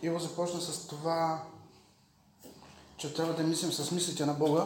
Иво започна с това, че трябва да мислим с мислите на Бога.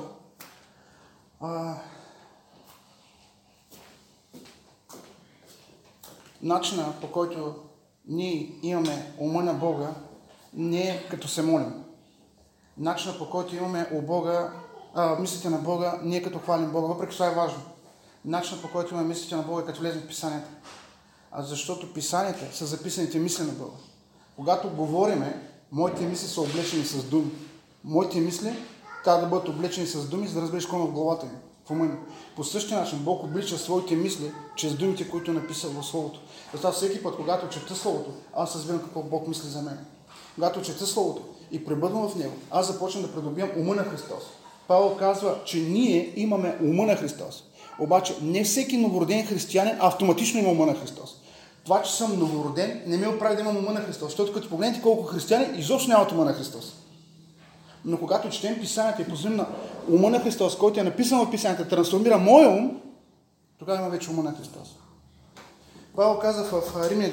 Начина, по който ние имаме ума на Бога, не е като се молим. Начина, по който имаме у Бога, мислите на Бога, не е като хвалим Бога, въпреки това е важно. Начина, по който имаме мислите на Бога, е като влезем в Писанията. Защото Писанията са записаните мисли на Бога. Когато говориме, моите мисли са облечени с думи. Моите мисли трябва да бъдат облечени с думи, за да разбереш какво е в главата ми, в ума ми. По същия начин Бог облича своите мисли чрез думите, които е написал в Словото. Затова всеки път, когато чета Словото, аз разбирам какво Бог мисли за мен. Когато чета Словото и пребъдвам в него, аз започвам да придобивам ума на Христос. Павел казва, че ние имаме ума на Христос. Обаче не всеки новороден християнин автоматично има ума на Христос. Това, че съм новороден, не ме оправи да имам ума на Христос, защото като погледнете колко християни изобщо нямат ума на Христос. Но когато четем Писанията и позволим на ума на Христос, който е написан в Писанията, трансформира моя ум, тогава има вече ума на Христос. Павел каза в Римляни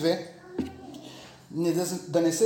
12:2 да не се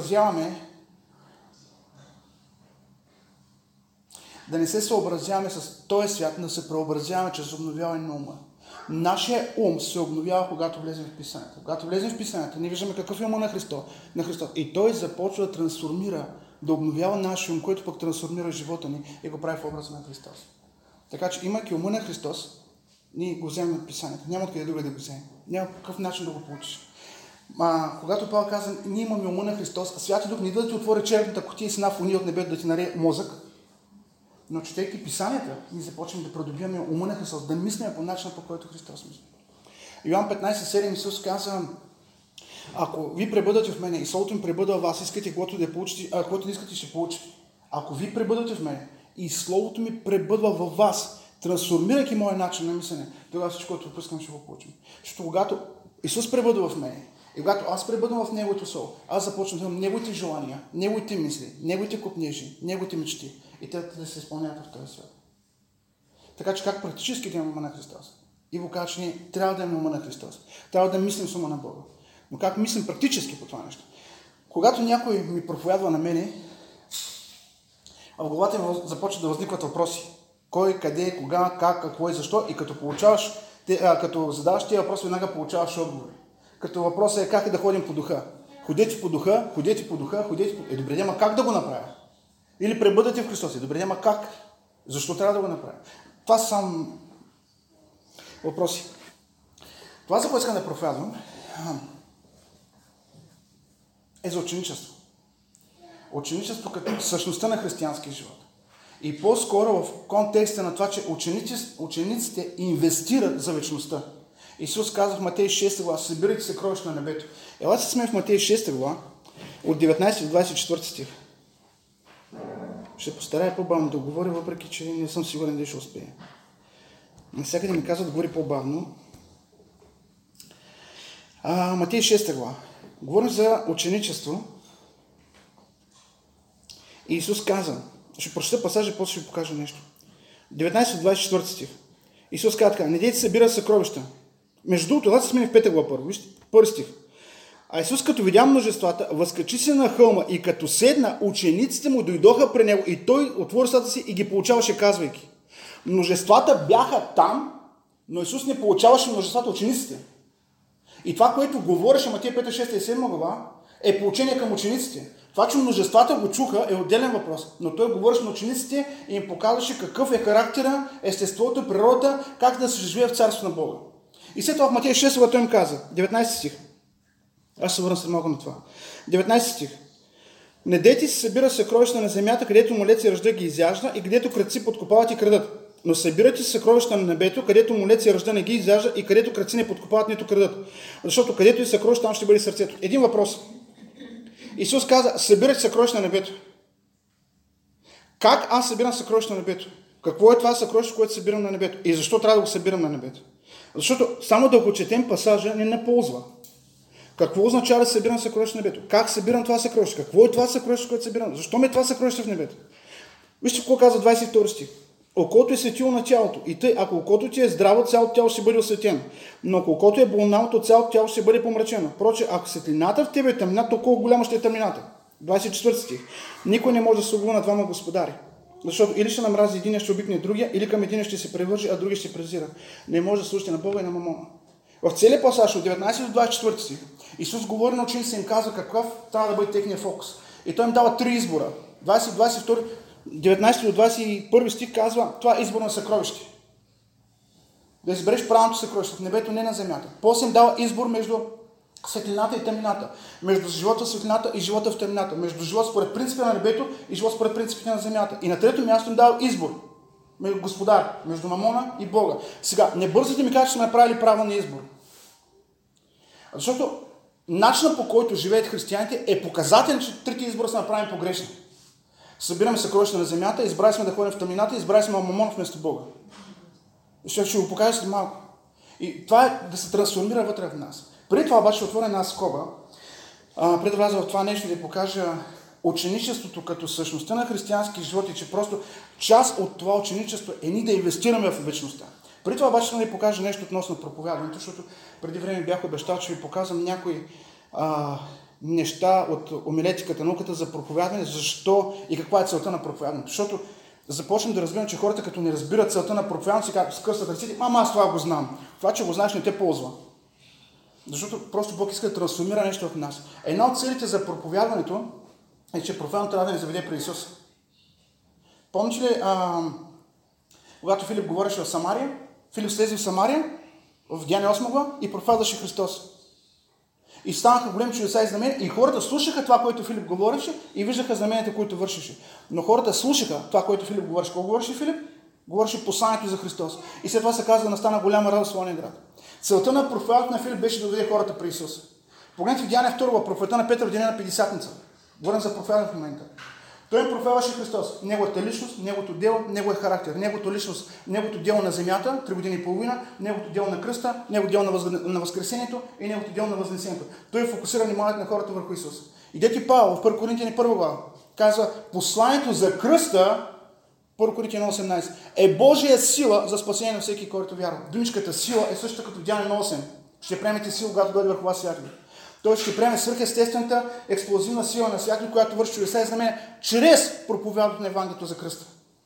съобразяваме с този свят, да се преобразяваме чрез обновяване на ума. Нашия ум се обновява, когато влезем в Писанията. Когато влезем в Писанията, ние виждаме какъв е ума на Христос. И той започва да трансформира, да обновява нашия ум, който пък трансформира живота ни и го прави в образа на Христос. Така че, имайки ума на Христос, ние го вземем от Писанията. Няма откъде друга да го вземем. Няма какъв начин да го получиш. Когато Павел каза, ние имаме ума на Христос, Святи Дух не идва да ти отвори черепната кутия и с една фония от небето да ти нарее мозък, но четейки Писанията, ние започваме да придобиваме ума на Христос, да мислим по начина, по който Христос мисли. Йоан 15:7 Исус каза, ако ви пребъдате в мене и Словото ми пребъда в вас, искате каквото да получите, каквото не искате, ще получите. Ако ви пребъдате в мене и Словото ми пребъдва във вас, трансформирайки моя начин на мислене, тогава всичко, което пропускам, ще го получим. Защото когато Исус пребъдва в мене и когато аз пребъдвам в Неговото Слово, аз започвам да имам Неговите желания, Неговите мисли, Неговите копнежи, Неговите мечти и те да се изпълняват в този свят. Така че как практически да имаме ума на Христос? Иво казва, че ние трябва да имаме ума на Христос. Трябва да мислим с ума на Бога. Но как мислим практически по това нещо? Когато някой ми проповядва на мене, в главата ми започват да възникват въпроси. Кой, къде, кога, как, какво и защо. И като задаваш тези въпроси, веднага получаваш отговори. Като въпросът е как е да ходим по духа. Ходете по духа, ходете по духа, ходете по... добре, няма как да го направя. Или пребъдете в Христос. Добре, няма как. Защо трябва да го направя? Това са само въпроси. Това, за което искам да проповядвам, е за ученичество. Ученичество като същността на християнския живот. И по-скоро в контекста на това, че учениците инвестират за вечността. Исус казва в Матей 6 глава, събирайте съкровища на небето. Елате се сме в Матей 6 глава, от 19 до 24 стих. Ще постарая по-бавно да говоря, въпреки че не съм сигурен дали ще успея. Навсякъде ми казва да говори по-бавно. Матей 6 глава. Говорим за ученичество. И Исус каза, ще прочета пасажа, после ще ви покажа нещо. 19 до 24 стих. Исус каза така, не дейте събира съкровища. Между другото, да се смени в 5 глава първо. Вижте, първи стих. А Исус, като видя множествата, възкачи се на хълма и като седна, учениците му дойдоха при него и той отвори устата си и ги получаваше, казвайки. Множествата бяха там, но Исус не получаваше множествата учениците. И това, което говореше Матей 5, 6 и 7 глава, е поучение към учениците. Това, че множествата го чуха, е отделен въпрос, но той говореше на учениците и им показваше какъв е характера, естеството, природата, как да се живее в царството на Бога. И след това в Матей 6 глава той им каза, 19 стих. Аз се върна след малко на това. 19 стих. Не дейте се събира съкровища на земята, където молец и ръжда ги изяжда и където крадци подкопават и крадат. Но събирайте съкровища на небето, където молец и ръжда не ги изяжда и където крадци не подкопават, нито крадат. Защото където и съкровища, там ще бъде сърцето. Един въпрос. Исус каза, събирайте съкровища на небето. Как аз събирам съкровища на небето? Какво е това съкровище, което събирам на небето? И защо трябва да го събирам на небето? Защото само да го четем пасажа не ползва. Какво означава да събирам съкровище на небето? Как събирам това съкровище? Какво е това съкровище, което събирам? Защо ми е това съкровище в небето? Вижте какво казва 22 стих. Окото е светило на тялото. И тъй, ако окото ти е здраво, цялото тяло ще бъде осветено. Но ако окото е болнало, то цялото тяло ще бъде помрачено. Впрочем, ако светлината в тебе е тъмнина, то колко голяма ще е тъмнината. 24 стих. Никой не може да слугува на двама господари. Защото или ще намрази единия, ще обикне другия, или към единия ще се превържи, а другия ще презира. Не може да слушате на Бога и на мамона. В целия пасаж от 19 до 24 стих Исус говори на учениците и им казва какъв трябва да бъде техния фокус. И той им дава три избора. 19 до 21 стих казва, това е избор на съкровище. Да избереш правилното съкровище в небето, не на земята. После им дава избор между светлината и тъмнината. Между живота в светлината и живота в тъмнината. Между живот според принципите на небето и живот според принципите на земята. И на трето място им дава избор. Между Господар, между Мамона и Бога. Сега, не бързайте ми кажа, че сме направили правилния избор. Защото начинът, по който живеят християните, е показателен, че трите избора са направени погрешни. Събираме съкровища на земята, избрали сме да ходим в тъмнината, избрали сме Мамон вместо Бога. Ще го покажа след малко. И това е да се трансформира вътре в нас. Преди това обаче отворя една скоба, преди да вляза в това нещо да ви покажа ученичеството като същността на християнски живот и че просто част от това ученичество е ние да инвестираме в вечността. Преди това обаче да ви покажа нещо относно проповядването, защото преди време бях обещал, че ви показвам някои неща от омилетиката, науката за проповядване, защо и каква е целта на проповядването. Защото започнем да разбирам, че хората като не разбират целта на проповядването, си казват, скъсват ръцете, аз това го знам. Това, че го знаеш, не те ползва. Защото просто Бог иска да трансформира нещо в нас. Една от целите за проповядването е, че проповядването трябва да ни заведе при Исус. Помните ли, когато Филип говореше в Самария, Филип слезе в Самария, в Деяния 8 глава и проповядваше Христос. И станаха големи чудеса и знамения, и хората слушаха това, което Филип говореше и виждаха знаменията, които вършеше. Но хората слушаха това, което Филип говореше. Какво говореше Филип? Говореше посланието за Христос. И след това се каза да настана голяма радост в ония град. Целта на проповядването на Филип беше да доведе хората при Исус. Погледнете в Деяния 2 глава, проповедта на Петър в деня на Петдесятница. Говорим за проповядване в момента. Той им проповядваше Христос. Неговата личност, неговото дело, неговия характер. Неговото личност, неговото дело на земята, 3 години и половина, неговото дело на кръста, неговото дело на възкресението и неговото дело на възнесението. Той фокусира вниманието на хората върху Исус. Идете Павел в 1 Коринтияни 1 глава. Казва, посланието за кръста, 1 Коринтияни 18, е Божия сила за спасение на всеки, който вярва. Думичката сила е същата като в Деяния 8. Ще приемете сила, когато дойде върху вас святли. Той ще приеме свръхестествената експлозивна сила на святли, която върши чудеса и знамения чрез проповядването на Евангелието за кръста.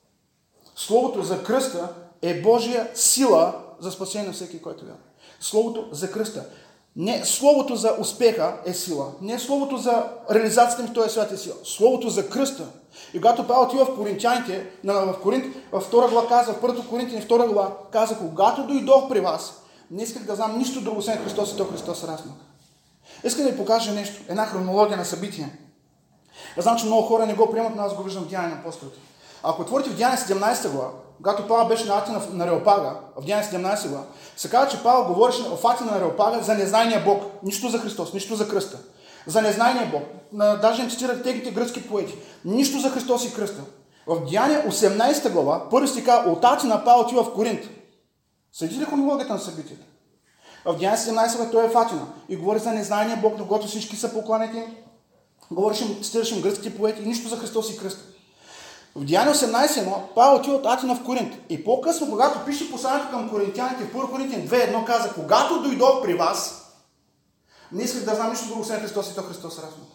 Словото за кръста е Божия сила за спасение на всеки, който вярва. Словото за кръста. Не словото за успеха е сила. Не словото за реализацията ми в този свят е сила. Словото за кръста. И когато Павел отива в Коринтяните, в Коринт, във 2 глава казва, в 1 Коринтияни 2 глава каза, когато дойдох при вас, не исках да знам нищо друго, освен Христос и то Христос разнак. Искам да ви покажа нещо, една хронология на събития. Аз знам, че много хора не го приемат, но аз го виждам в Деяния на апостолите. Ако отворите в Деяния 17 глава, когато Павел беше на Атина на Ареопага, в Деяния 17 глава, се казва, че Павел говореше в Атина на Ареопага за незнайния Бог. Нищо за Христос, нищо за кръста. За незнайния Бог. Даже им цитират техните гръцки поети. Нищо за Христос и кръста. В Деяния 18 глава, първи стиха, от Атина Павел отива в Коринт. Следи ли хронологията на събитията? В Деяния 17 глава той е в Атина и говори за незнайния Бог, на който всички са поклонени. Цитираше им гръцките поети и нищо за Христос и кръста. В Деяния 18 Павел отива от Атина в Коринт. И по-късно, когато пише посланието към коринтяните, в 1 Коринтияни 2.1 каза, когато дойдох при вас, не исках да знам нищо друго, освен Христос и то Христос разум.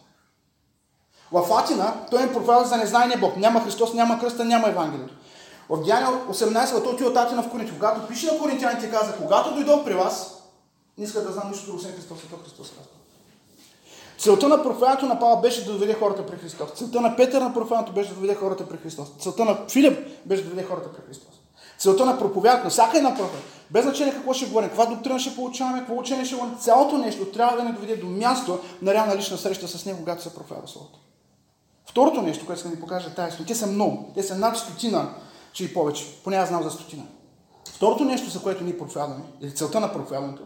В Атина той им проповядва за незнайния Бог. Няма Христос, няма кръста, няма Евангелието. В Деяния 18 той отива от Атина в Коринт. Когато пише на коринтяните, каза, когато дойдох при вас, не иска да знам нищо друго, освен Христос и то Христос разум. Целта на проповядването на Павел беше да доведе хората при Христос. Целта на Петър на проповядването беше да доведе хората при Христос. Целта на Филип беше да доведе хората при Христос. Целта на проповядването, на всяка една проповед, без значение какво ще говорим, каква доктрина ще получаваме, какво учение ще говорим, цялото нещо трябва да ни доведе до място на реална лична среща с него, когато се проповядва Словото. Второто нещо, което искам да ви покажа тази те са много, те са над 100, че и повече, поне аз знам за 100. Второто нещо, за което ние проповядваме, или целта на проповядването,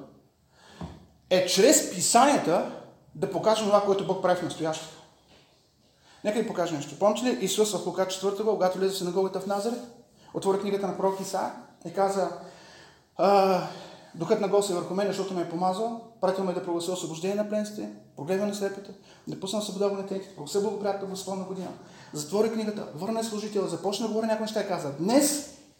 е чрез писанията да покажем това, което Бог прави в настоящето. Нека ви покажа нещо. Помните ли Исус в Лука 4 глава, когато влезе в синагогата в Назарет, отвори книгата на пророк Исаия и каза, духът на Господ е върху мен, защото ме е помазал, пратил ме да проглася освобождение на пленците, прогледва на слепите, да пусна свобода на тетите, проглася благоприятната Господна година. Затвори книгата, върна служителя, започна да говори някои неща и каза, днес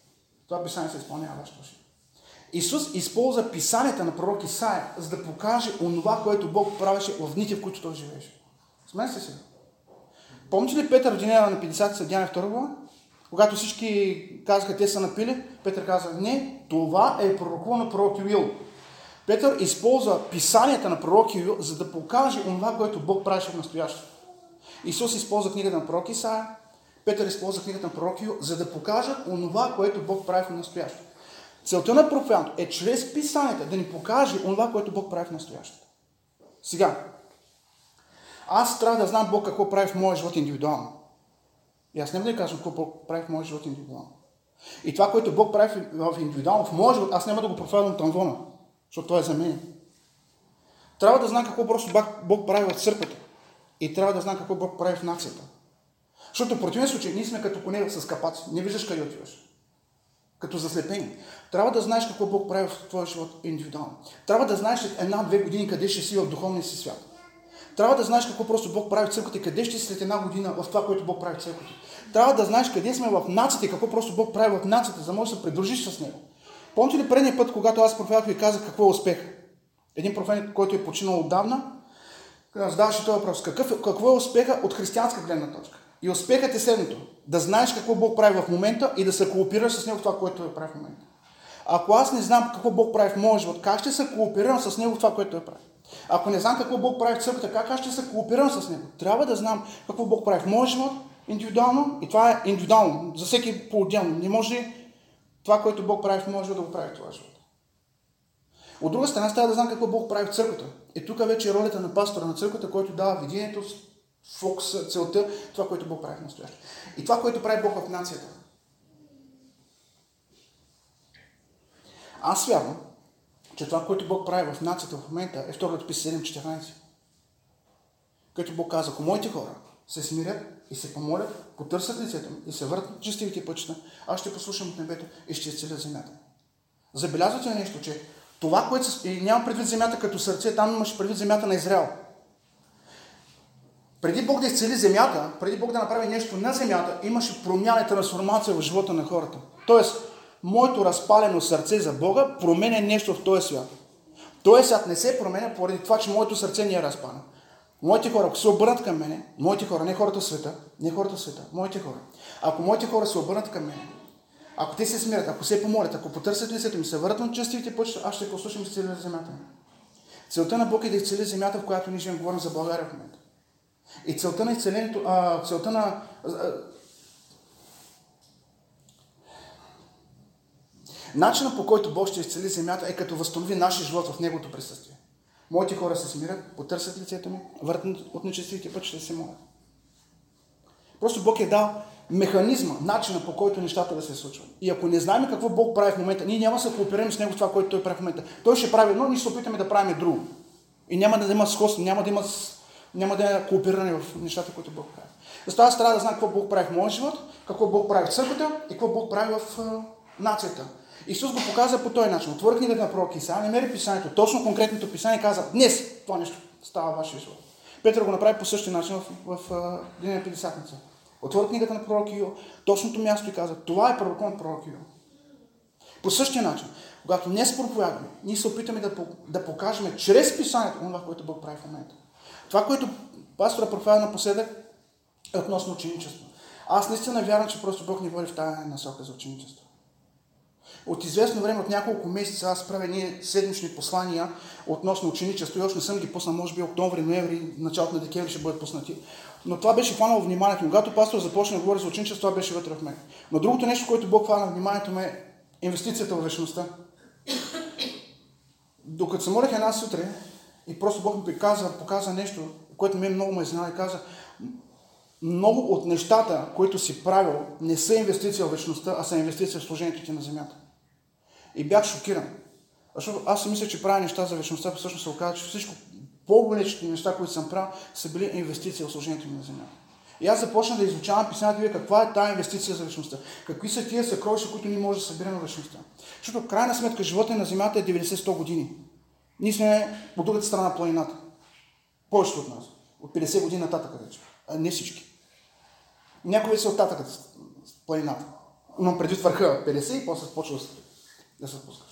това писание се изпълнява точно. Исус използва писанията на пророк Исаия, за да покаже онова, което Бог правеше в дните, в които той живееше. Смеете се сега. Помните ли Петър в деня на 50 съдяне 2 глава? Когато всички казаха, те са напили, Петър каза, не, това е пророкувано пророк Йоил. Петър използва писанията на пророк Йоил, за да покаже онова, което Бог правеше в настоящето. Исус използва книгата на пророк Исаия, Петър използва книгата на пророк Йоил, за да покажат онова, което Бог прави в настоящето. Целта на проповядването е чрез писанията да ни покаже онова, което Бог прави в настоящето. Сега, аз трябва да знам Бог какво прави в моя живот индивидуално. И аз не да кажа какво Бог прави в моя живот индивидуално. И това, което Бог прави в индивидуално в моя живот, аз няма да го проповядвам тамвона, защото той е за мен. Трябва да знам какво просто Бог прави в църквата. И трябва да знам какво Бог прави в нацията. Защото в противен случай ние сме като коне с капаци. Не виждаш къде отиваш. Като заслепени. Трябва да знаеш какво Бог прави в твоя живот индивидуално. Трябва да знаеш след 1-2 години къде ще си в духовния си свят. Трябва да знаеш какво просто Бог прави в църквата и къде ще си след 1 година в това, което Бог прави в църквата. Трябва да знаеш къде сме в нацията и какво просто Бог прави в нацията, за да можеш да се придружиш с Него. Помните ли предния път, когато аз проповядвах и казах какво е успех? Един професионалист, който е починал отдавна, задаваше този въпрос. Какво е успеха от християнска гледна точка? И успехът е следното. Да знаеш какво Бог прави в момента и да се кооперираш с Него в това, което Той прави в момента. Ако аз не знам какво Бог прави в моя живот, как ще се кооперирам с Него в това, което Той прави? Ако не знам какво Бог прави в църквата, как аз ще се кооперирам с Него? Трябва да знам какво Бог прави в моя живот индивидуално и това е индивидуално, за всеки по-отделно. Не може това, което Бог прави в моя живот, да го прави в това живот. От друга страна, трябва да знам какво Бог прави в църквата. И тук вече е ролята на пастора на църквата, който дава видението, фокуса, целта, това, което Бог прави в настоящето. И това, което прави Бог в нацията. Аз вярвам, че това, което Бог прави в нацията в момента е 2 Летопис 7:14. Където Бог каза, ако моите хора се смирят и се помолят, потърсят лицето ми и се върнат честивите пътища, аз ще послушам от небето и ще изцеля земята. Забелязвате ли нещо, че това, което... И нямам предвид земята като сърце, там имаш предвид земята на Израел. Преди Бог да изцели земята, преди Бог да направи нещо на земята, имаше промяна и трансформация в живота на хората. Тоест, моето разпалено сърце за Бога променя нещо в този свят. Този свят не се променя поради това, че моето сърце не е разпалено. Моите хора, ако се обърнат към мене, моите хора, не хората в света, моите хора. Ако моите хора се обърнат към мене, ако те се смирят, ако се помолят, ако потърсят лицето ми, се върнат от честивите пътища, аз ще послушам и изцеля земята ми. Целта на Бог е да изцели земята, в която ние живеем, говорим за България в момента. И целта на изцелението, начинът, по който Бог ще изцели земята, е като възстанови нашия живот в Неговото присъствие. Моите хора се смирят, потърсят лицето ми, върнат от нечестивите пътища да се молят. Просто Бог е дал механизма, начина, по който нещата да се случват. И ако не знаем какво Бог прави в момента, ние няма да се кооперираме с Него в това, което Той прави в момента. Той ще прави едно, ние се опитаме да правим друго. И няма да има сходство, няма да има коопериране в нещата, които Бог прави. Затова аз трябва да знам какво Бог прави в моя живот, какво Бог прави в църквата и какво Бог прави в нацията. Исус го показа по този начин. Отвори книгата на пророк Исаия, намери писанието, точно конкретното писание, каза, днес това нещо става в вашия живот. Петър го направи по същия начин в деня на Петдесятница. Отвори книгата на пророк Йоил, точното място и каза, това е пророкът пророк Йоил. По същия начин, когато днес проповядваме, ние се опитаме да покажем чрез писанието това, което Бог прави в момента. Това, което пастора проповядва напоследък, е относно ученичество. Аз наистина вярвам, че просто Бог ни води в тази насока за ученичество. От известно време, от няколко месеца, аз правя ние седмични послания относно ученичество и още не съм ги пуснал, може би октомври, ноември, началото на декември ще бъдат пуснати. Но това беше хванало вниманието ми. Когато пастор започна да говори за ученичество, това беше вътре в мен. Но другото нещо, което Бог хвана вниманието ми е инвестицията в вечността. Докато се молех една сутрин и просто Бог ми показа нещо, което много ме изненада и каза, много от нещата, които си правил, не са инвестиция в вечността, а са инвестиция в служението ти на земята. И бях шокиран. Защото аз си мисля, че правя неща за вечността, всъщност се оказа, че всичко по-големите неща, които съм правил, са били инвестиции в служението ми на земята. И аз започна да изучавам писанието, каква е тази инвестиция за вечността. Какви са тия съкровища, които ние можем да съберем в вечността. Защото в крайна сметка живота на земята е 90-100 години. Ние сме от другата страна на планината. Повечето от нас. От 50 години нататък вече. А не всички. Някои са от татъкът планината. Но преди върха 50 и после почва да се спускаш.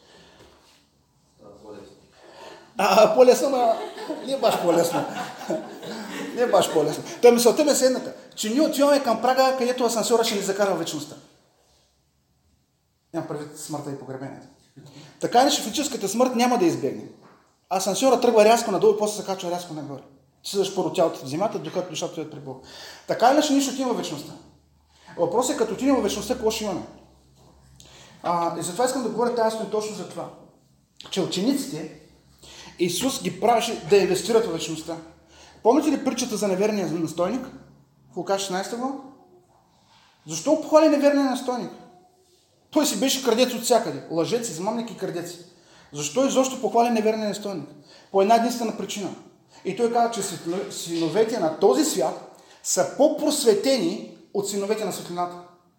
По-лесно, но не баш по-лесно. Не баш по-лесно. Та мисълта ми е следната, че ние отиваме към прага, където асансьора ще ни закара в вечността. Нямам предвид смъртта и погребението. Така иначе физическата смърт няма да избегне. Асансьора тръгва рязко надолу и после се качва рязко нагоре. Ти съдаш първо тялото в земята, докато душата е при Бога. Така иначе ние ще отиваме в вечността. Въпросът е, като отидем в вечността, какво ще имаме? И затова искам да говоря тази сутрин точно за това. Че учениците, Исус ги правеше да инвестират в вечността. Помните ли притчата за неверния настойник? В Лука 16 глава? Защо похвали неверния настойник? Той си беше крадец от всякъде. Лъжец, измамник и крадец. Защо изобщо похвали неверния настойник? По една единствена причина. И той каза, че синовете на този свят са по-просветени от синовете на светлината.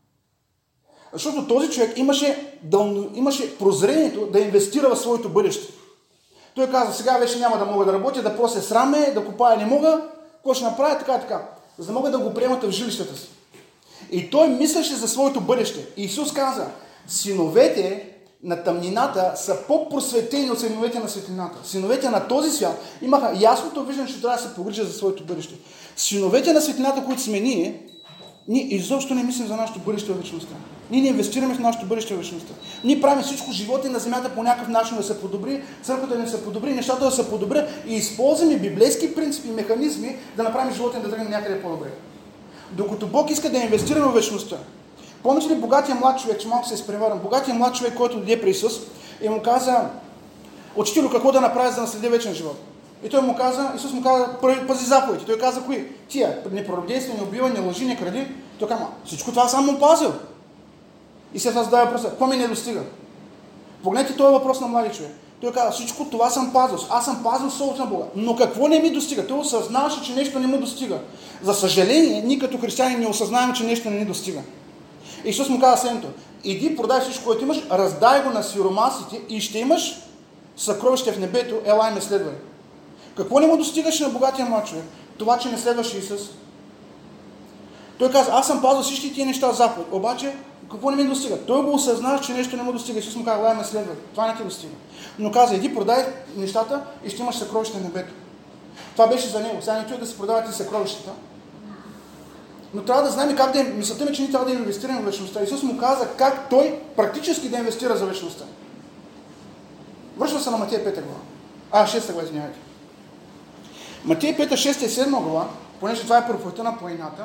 Защото този човек имаше прозрението да инвестира в своето бъдеще. Той каза, сега вече няма да мога да работя, да прося сраме, да копая не мога, какво ще направя, така, за да могат да го приемат в жилищата си. И той мислеше за своето бъдеще. И Исус каза, синовете на тъмнината са по-просветени от синовете на светлината. Синовете на този свят имаха ясното виждане, че трябва да се погрижат за своето бъдеще. Синовете на светлината, които сме ние изобщо не мислим за нашето бъдеще в вечността. Ние не инвестираме в нашето бъдеще в вечността. Ние правим всичко живота на земята по някакъв начин да се подобри, църквата да се подобри, нещата да се подобрят и използваме библейски принципи и механизми да направим живота да тръгне някъде по-добре. Докато Бог иска да инвестираме в вечността. Помните ли богатия млад човек, че малко се изпреварвам, богатия млад човек, който дойде при Исус и му каза, учителю, какво да направя, за да наследя вечен живот? И Исус му каза, пази заповеди. Той каза, кои? Тия, не прородейства, не убива, не лъжи, не кради. Той каза, всичко това съм му пазил. И след това задава въпроса, какво ми не достига? Погледнете този въпрос на млади човек. Той каза, всичко това съм пазил. Аз съм пазил Словото на Бога. Но какво не ми достига? Той осъзнаваше, че нещо не му достига. За съжаление, ние като християни не осъзнаваме, че нещо не ни достига. Исус му каза следното, иди, продай всичко, което имаш, раздай го на сиромасите и ще имаш съкровище в небето, елай ме следвай. Какво не му достигаше на богатия млад човек? Това, че не следваше Исус. Той каза, аз съм пазил всички тия неща заповед, обаче какво не ми достига? Той го осъзнава, че нещо не му достига. Исус му каза, елай ме следвай. Това не ти достига. Но каза, иди, продай нещата и ще имаш съкровище в небето. Това беше за него. Сега не чуя да се продават и съкровищата. Но трябва да знаем как да мисълта ми, че ние трябва да инвестираме в вечността. Исус му каза как той практически да инвестира за вечността. Връща се на Матея 5 глава. 6 глава, извинявайте. Матея 5, 6 и 7 глава, понеже това е проповедта на планината,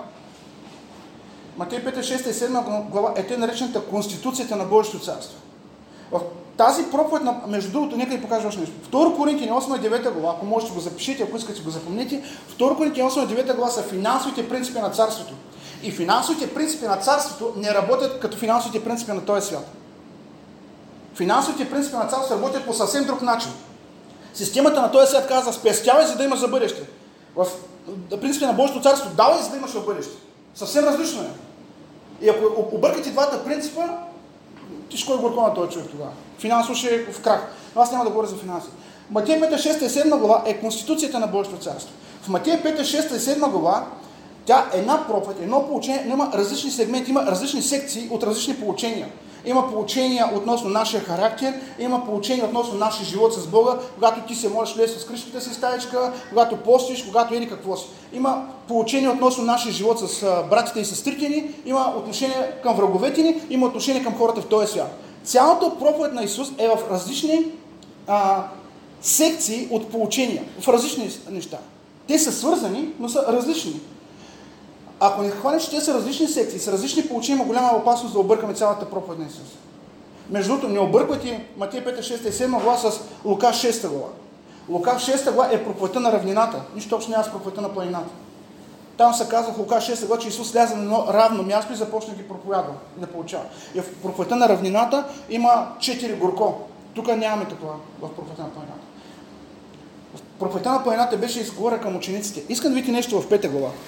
Матея 5, 6 и 7 глава е те наречената Конституцията на Божието царство. В тази проповед, между другото, нека ви покажа още нещо. 2 Коринтияни 8 и 9 глава, ако можете го запишете, ако искате го запомните, 2 Коринтияни 8 и 9 глава са финансовите принципи на царството. И финансовите принципи на царството не работят като финансовите принципи на този свят. Финансовите принципи на царството работят по съвсем друг начин. Системата на този свят казва, спестявай, за да имаш за бъдеще. В принципите на Божието царство, давай, за да имаш за бъдеще. Съвсем различно е. И ако объркате двата принципа, ти ще кой горко на този човек тогава. Финансово ще е в крах. Аз няма да говоря за финанси. Матея 5, 6 и 7 глава е Конституцията на Божието царство. В Матея 5, 6 и 7 глава тя е една проповед, едно поучение, има различни сегменти, има различни секции от различни поучения. Има поучения относно нашия характер, има поучения относно нашия живот с Бога, когато ти се можеш влез в кръшката си стаечка, когато постиш, когато еди какво си. Има поучения относно нашия живот с братите и сестрите ни, има отношение към враговете ни, има отношение към хората в този свят. Цялата проповед на Исус е в различни секции от поучения, в различни неща. Те са свързани, но са различни. Ако не хванеш, че те са различни секции, с различни поучения, има голяма опасност да объркаме цялата проповед на Исус. Между другото, не обърквайте Матея 5, 6 и 7 глава с Лука 6 глава. Лука 6 глава е проповедта на равнината. Нищо общо няма с проповедта на планината. Там се казва в Лука 6 глава, че Исус сляза на едно равно място и започна да ги проповядва и да получава. И в проповедта на равнината има 4 горко. Тук нямаме такова в проповедта на планината. В проповедта на планината беше изговора към учениците. Искам да видите нещо в 5 глава.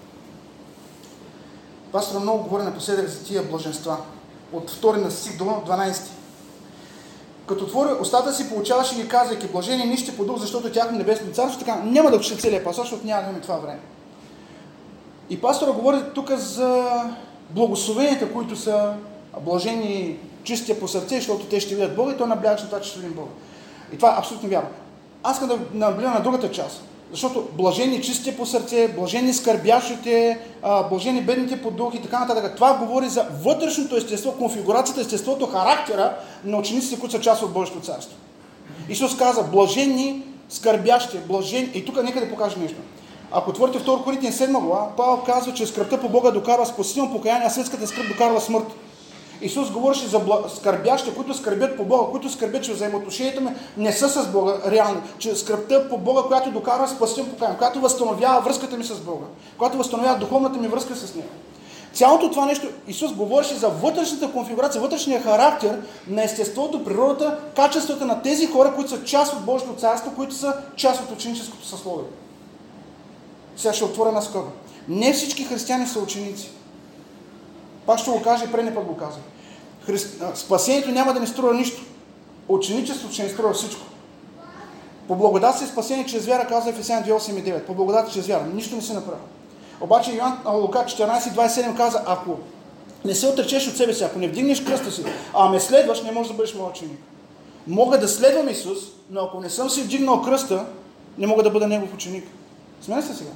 Пастор много говори напоследък за тия блаженства. От 2 на стих до 12. Като отвори устата си, получаваше ги казвайки, блажени нищи по дух, защото тяхно небесно царство, така, няма да учи целия пасаж, защото няма да имаме това време. И пастора говори тук за благословенията, които са блажени чистия по сърце, защото те ще видят Бога и той набляга на това, че ще видим Бога. И това е абсолютно вярно. Аз искам да наблюдам на другата част, защото блажени чистия по сърце, блажени скърбящите, блажени бедните по дух и така нататък. Това говори за вътрешното естество, конфигурацията, естеството, характера на учениците, които са част от Божието царство. Исус каза, блажени скърбящи, блажени... И тук нека да покажа нещо. Ако отворите 2 Коринтияни 7 глава, Павел казва, че скръбта по Бога докарва спасително покаяние, а светската скръб докарва смърт. Исус говореше за скърбящи, които скърбят по Бога, които скърбят, че взаимоотношението ми не са с Бога, реално. Че скръбта по Бога, която докарва спасително покаяние, която възстановява връзката ми с Бога, която възстановява духовната ми връзка с Него. Цялото това нещо, Исус говореше за вътрешната конфигурация, вътрешния характер на естеството, природата, качествата на тези хора, които са част от Божието царство, които са част от ученическото съсловие. Сега ще отворя една скоба. Не всички християни са ученици. Пак ще го кажа и предния път го казах. Спасението няма да ни струва нищо. Ученичеството ще ни струва всичко. По благодат си спасение чрез вяра, казва Ефесяни 2:8 и 9. По благодат чрез вяра. Нищо не си направи. Обаче Лука 14:27 каза, ако не се отречеш от себе си, ако не вдигнеш кръста си, а ме следваш, не можеш да бъдеш моят ученик. Мога да следвам Исус, но ако не съм си вдигнал кръста, не мога да бъда Негов ученик. Смени се сега.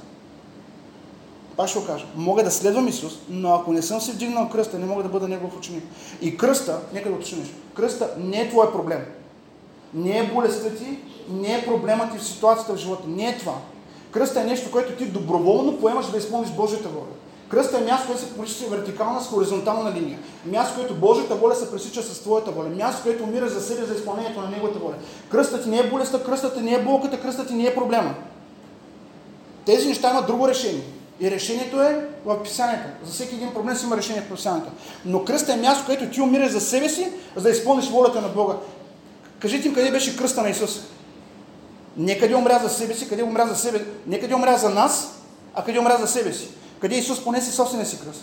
Пак ще го кажа. Мога да следвам Исус, но ако не съм си вдигнал кръста, не мога да бъда Негов ученик. И кръста, нека да уточниш, кръста не е твой проблем. Не е болестта ти, не е проблемът ти в ситуацията в живота. Не е това. Кръста е нещо, което ти доброволно поемаш да изпълниш Божията воля. Кръста е място, което се пресича вертикална с хоризонтална линия. Място, което Божията воля се пресича с твоята воля. Място, което умира за себе за изпълнението на Неговата воля. Кръстът ти не е болестта, кръстът ти не е болката, кръстът ти не е проблема. Тези неща имат друго решение. И решението е в Писанието. За всеки един проблем си има решение в Писанието. Но кръста е място, където ти умираш за себе си, за да изпълниш волята на Бога. Кажете им къде беше кръста на Исус. Не къде умря за себе си, къде умря за себе, не къде умря за нас, а къде умря за себе си. Къде Исус понесе собствения си кръст.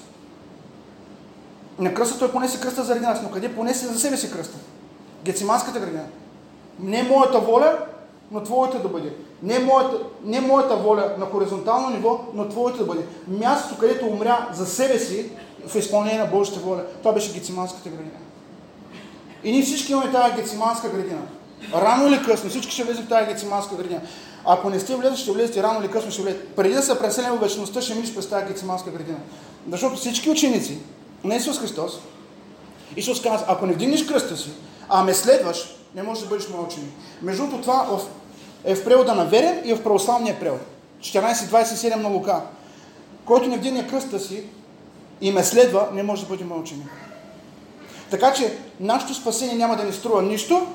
На кръста той понесе кръста заради нас, но къде понесе за себе си кръста? Гециманската градина. Не моята воля, но твоята да бъде. Не моята воля на хоризонтално ниво, но твоята да бъде. Мястото, където умря за себе си в изпълнение на Божията воля. Това беше Гециманската градина. И ние всички имаме тази Гециманска градина. Рано или късно всички ще влезем в тази Гециманска градина. Ако не сте влезли, ще влезете рано или късно ще влезете. Преди да се преселим в вечността, ще минеш през тази Гециманска градина. Защото всички ученици на Исус Христос, Исус каза, ако не вдигнеш кръста си, а ме следваш, не можеш да бъдеш мой ученик. Между другото, това е в превода на Верен и в православния превод. 14:27 на Лука. Който не вдигне кръста си и ме следва, не може да бъде мой ученик. Така че нашето спасение няма да ни струва нищо.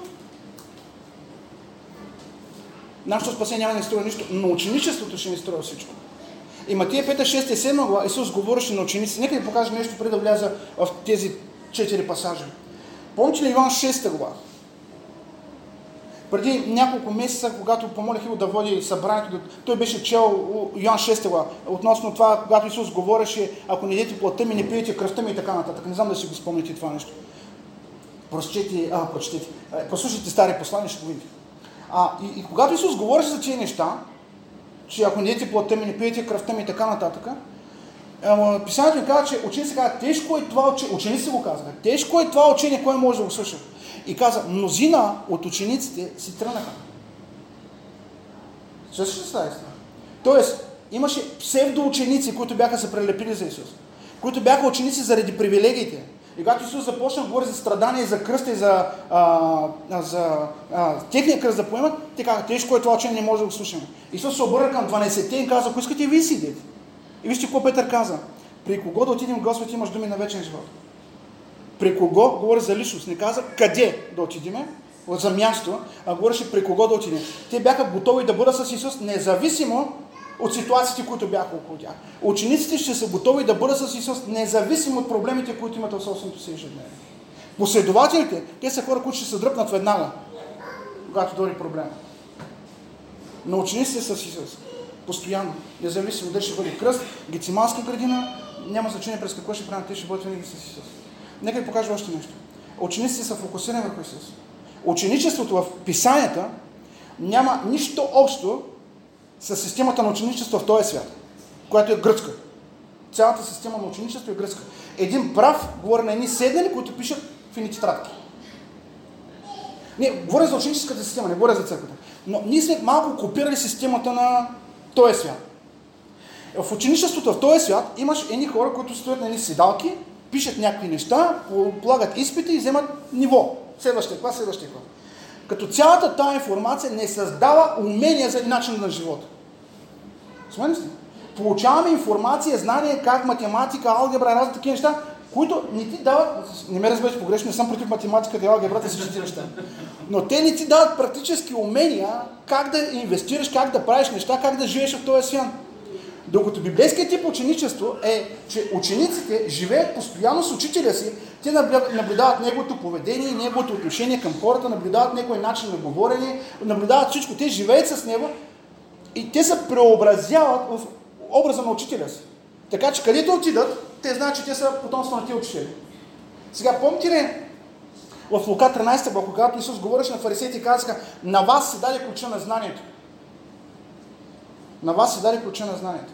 Нашето спасение няма да ни струва нищо, но ученичеството ще ни струва всичко. И Матия 5, 6 и 7 глава Исус говореше на ученици. Нека да покажа нещо преди да вляза в тези 4 пасажа. Помните ли Йоан 6 глава? Преди няколко месеца, когато помолих его да води събранието, той беше чел Йоан 6 глава, относно това, когато Исус говореше, ако не едете плътта ми, не пиете кръвта ми и така нататък. Не знам да си го спомните това нещо. Прочетете. Послушайте стари послания, ще го видите. И когато Исус говореше за тези неща, че ако не едете плътта ми, не пиете кръвта ми и така нататък, Писанието ни казва, че ученици казват, тежко е това учение, ученици го казаха, тежко е това учение, кой може да го слуша. И каза, мнозина от учениците си тръгнаха. Също ще става истина. Тоест, имаше псевдоученици, които бяха се прилепили за Исус, които бяха ученици заради привилегиите. И когато Исус започна да говори за страдания, за кръста и за техния кръст да поемат, те казаха, тежко е това учение, не може да го слушаме. Исус се обърна към 12-те и каза, ако искате, вие си идете. И вижте какво Петър каза. При кого да отидем, Господ, имаш думи на вечен живот. При кого? Говори за личност. Не каза къде да отидем, за място, а говореше при кого да отидем. Те бяха готови да бъдат с Исус, независимо от ситуациите, които бяха около тях. Учениците ще са готови да бъдат с Исус, независимо от проблемите, които имат в собственото си ежедневие. Последователите, те са хора, които ще се дръпнат веднага, когато дойде проблем. Но учениците са с Исус. Постоянно. Независимо дали ще бъде кръст, Гециманска градина, няма значение през какво ще правят, те ще бъдат винаги с Исус. Нека ви покажа още нещо. Учениците са фокусирани върху Исус. Ученичеството в Писанията няма нищо общо с системата на ученичество в този свят, която е гръцка. Цялата система на ученичество е гръцка. един прав, говоря на едни седнали, които пишат в едни тетрадки. Не, говоря за ученическата система, не говоря за църквата. Но ние сме малко копирали системата на този свят. В ученичеството в този свят имаш едни хора, които стоят на едни седалки, пишат някакви неща, полагат изпити и вземат ниво. Следващия клас. Като цялата тази информация не създава умения за начин на живота. Смени ли? Получаваме информация, знание как математика, алгебра, разни такива неща, които не ти дават, не ме разберете погрешно, не съм против математиката и алгебрата и всички неща, но те не ти дават практически умения как да инвестираш, как да правиш неща, как да живееш в този свят. Докато библейският тип ученичество е, че учениците живеят постоянно с учителя си, те наблюдават неговото поведение, неговото отношение към хората, наблюдават неговия начин на говорене, наблюдават всичко, те живеят с него и те се преобразяват в образа на учителя си. Така че където отидат, те знаят, че те са потомство на тия учители. Сега, помните ли в Лука 13 глава, когато Исус говореше на фарисеите и казаха, на вас се даде ключа на знанието. На вас се даде ключа на знанието.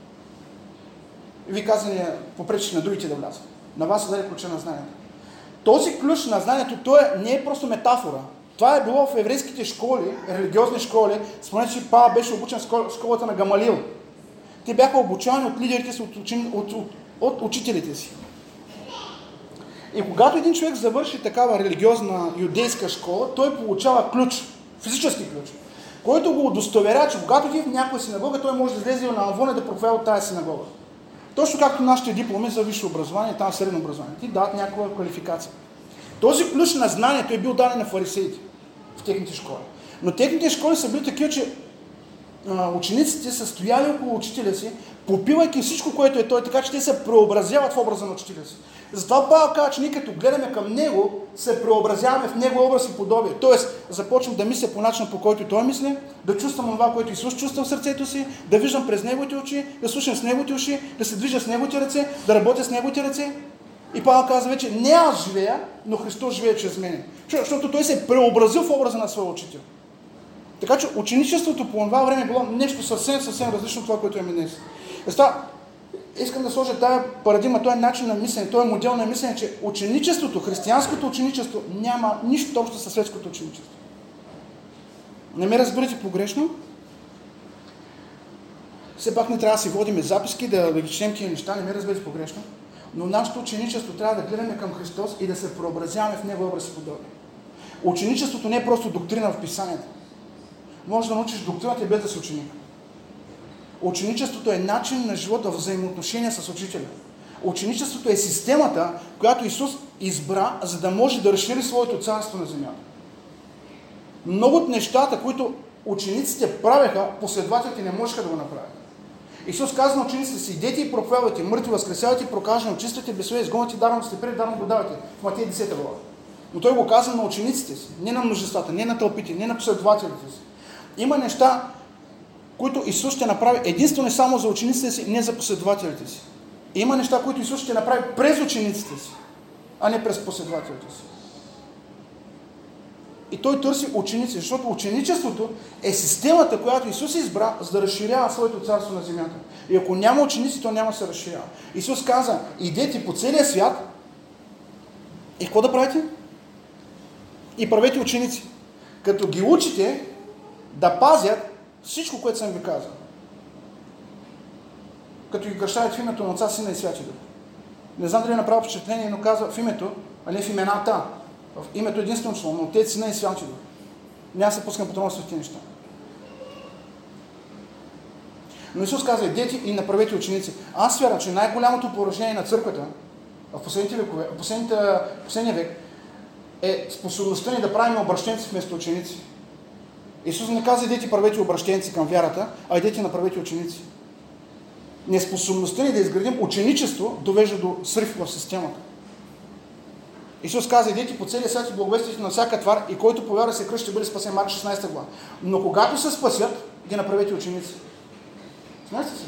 И ви казали, попречи на другите да влязат. На вас се даде ключа на знанието. Този ключ на знанието, той не е просто метафора. Това е било в еврейските школи, религиозни школи. Спомнете, че Павел беше обучен в школата на Гамалил. Те бяха обучавани от лидерите си, от учителите си. И когато един човек завърши такава религиозна юдейска школа, той получава ключ, физически ключ, който го удостоверя, че когато отиде в някоя синагога, той може да излезе навън и да проповядва от тази синагога. Точно както нашите дипломи за висше образование, там средно образование. Ти дават някаква квалификация. Този ключ на знанието е бил даден на фарисеите в техните школи. Но техните школи са били такива, че учениците са стояли около учителя си, попивайки всичко, което е той, така че те се преобразяват в образа на учителя си. Затова Павел казва, че ние като гледаме към него, се преобразяваме в него образ и подобие. Тоест, започвам да мисля по начина, по който той мисли, да чувствам това, което Исус чувства в сърцето си, да виждам през неговите очи, да слушам с неговите уши, да се движа с неговите ръце, да работя с неговите ръце. И Павел казва вече, не аз живея, но Христос живее чрез мене. Защото той се е преобразил в образа на своя учител. Така че ученичеството по това време е било нещо съвсем различно от това, което имаме днес. Искам да сложа тая парадигма, този начин на мислене, този модел на мислене, че ученичеството, християнското ученичество няма нищо общо със светското ученичество. Не ме разберете погрешно. Все пак не трябва да си водиме записки, да ги четем тия неща, не ме разберете погрешно. Но нашето ученичество трябва да гледаме към Христос и да се преобразяваме в Него образ и подобие. Ученичеството не е просто доктрина в Писанието. Може да научиш доктрината и без да си ученик. Ученичеството е начин на живота в взаимоотношения с учителя. Ученичеството е системата, която Исус избра, за да може да разшири своето царство на земята. Много от нещата, които учениците правеха, последователите не можеха да го направят. Исус каза на учениците си, идете и проповядвайте, мъртви възкресявайте, прокажени, очиствайте бесове, изгоните даром, сте пред даром го давате. В Матея 10 глава. Но той го каза на учениците си, не на множествата, не на тълпите, не на последователите си. Има неща, които Исус ще направи единствено и само за учениците си, не за последователите си. Има неща, които Исус ще направи през учениците си, а не през последователите си. И той търси ученици, защото ученичеството е системата, която Исус избра, за да разширява своето царство на земята. И ако няма ученици, то няма да се разширява. Исус каза, идете по целия свят и какво да правите? И правете ученици. Като ги учите да пазят всичко, което съм ви казал. Като ги кръщават в името на Отца, Сина и Святия Дух. Не знам дали е направо впечатление, но казва в името, а не в имената. В името единствено число, но Отец, Сина и Святия Дух. Няма се пускам по това тези неща. Но Исус казва, идете и направете ученици. Аз вярвам, че най-голямото поражение на църквата в последния век е способността ни да правим обращенци вместо ученици. Исус не каза, идете и правете обращенци към вярата, а идете и направете ученици. Неспособността ни да изградим ученичество довежда до срив в системата. Исус каза, идете по целия свят и благовестите на всяка твар и който повярва се кръст ще бъде спасен. Марк 16 глава. Но когато се спасят, ги направете ученици. Знаете ли?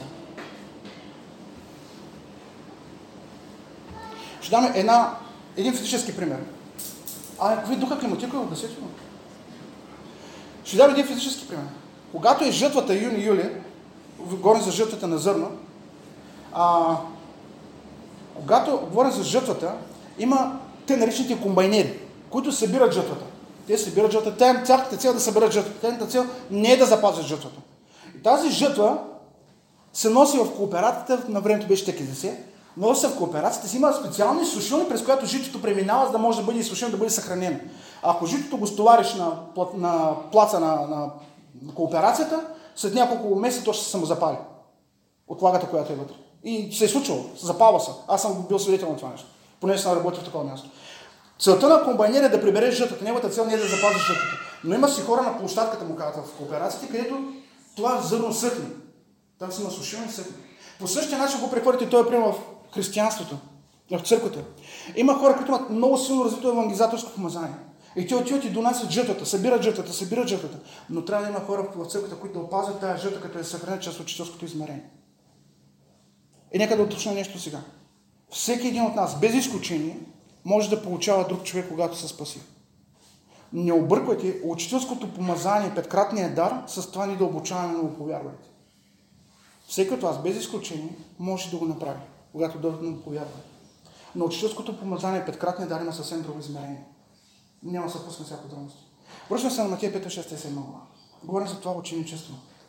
Ще даме един физически пример. Ако ви духа климатика, обяснете му. Ще дам един физически пример. Когато е жътвата юни-юли, говорим за жътвата на зърно, Когато говорим за жътвата, има те наречените комбайнери, които събират жътвата. Те събират жътвата. Тяхната цел е да съберат жътвата. Тяхната цел не е да запазят жътвата. И тази жътва се носи в кооперацията, на времето беше ТКЗС, носи се в кооперацията си, има специални сушилни, през които житото преминава, за да може да бъде изсушено, да бъде съхранено. Ако житото го стовариш на плаца на кооперацията, след няколко месеца то ще се самозапали от влагата, която е вътре. И се е случило, запалва се. Аз съм бил свидетел на това нещо, понеже съм работил в такова място. Целта на комбайнер е да прибереш жътата. Неговата цел не е да запазиш жътата. Но има си хора на площадката, му казват, в кооперациите, където това зърно съхне. Там си насушено и съхне. По същия начин го прехвърлите този пример в християнството, в църквата. Има хора, които имат много силно развито евангелизаторско помазание. И те отиват и донасят жътвата, събират жътвата. Но трябва да има хора в църквата, които да опазят тази жътва, като е съхранена чрез учителското измерение. И нека да уточня нещо сега. Всеки един от нас, без изключение, може да получава друг човек, когато се спаси. Не обърквайте учителското помазание, петкратния дар, с това ни да обучаваме новоповярването. Всеки от вас, без изключение, може да го направи, когато дойде да повярва. Но учителското помазание, петкратния дар има съвсем друго измерение. Няма да се пусне всяко подробности. Връщам се на Матея 5, 6 и 7 глава. Говорим за това ученичество.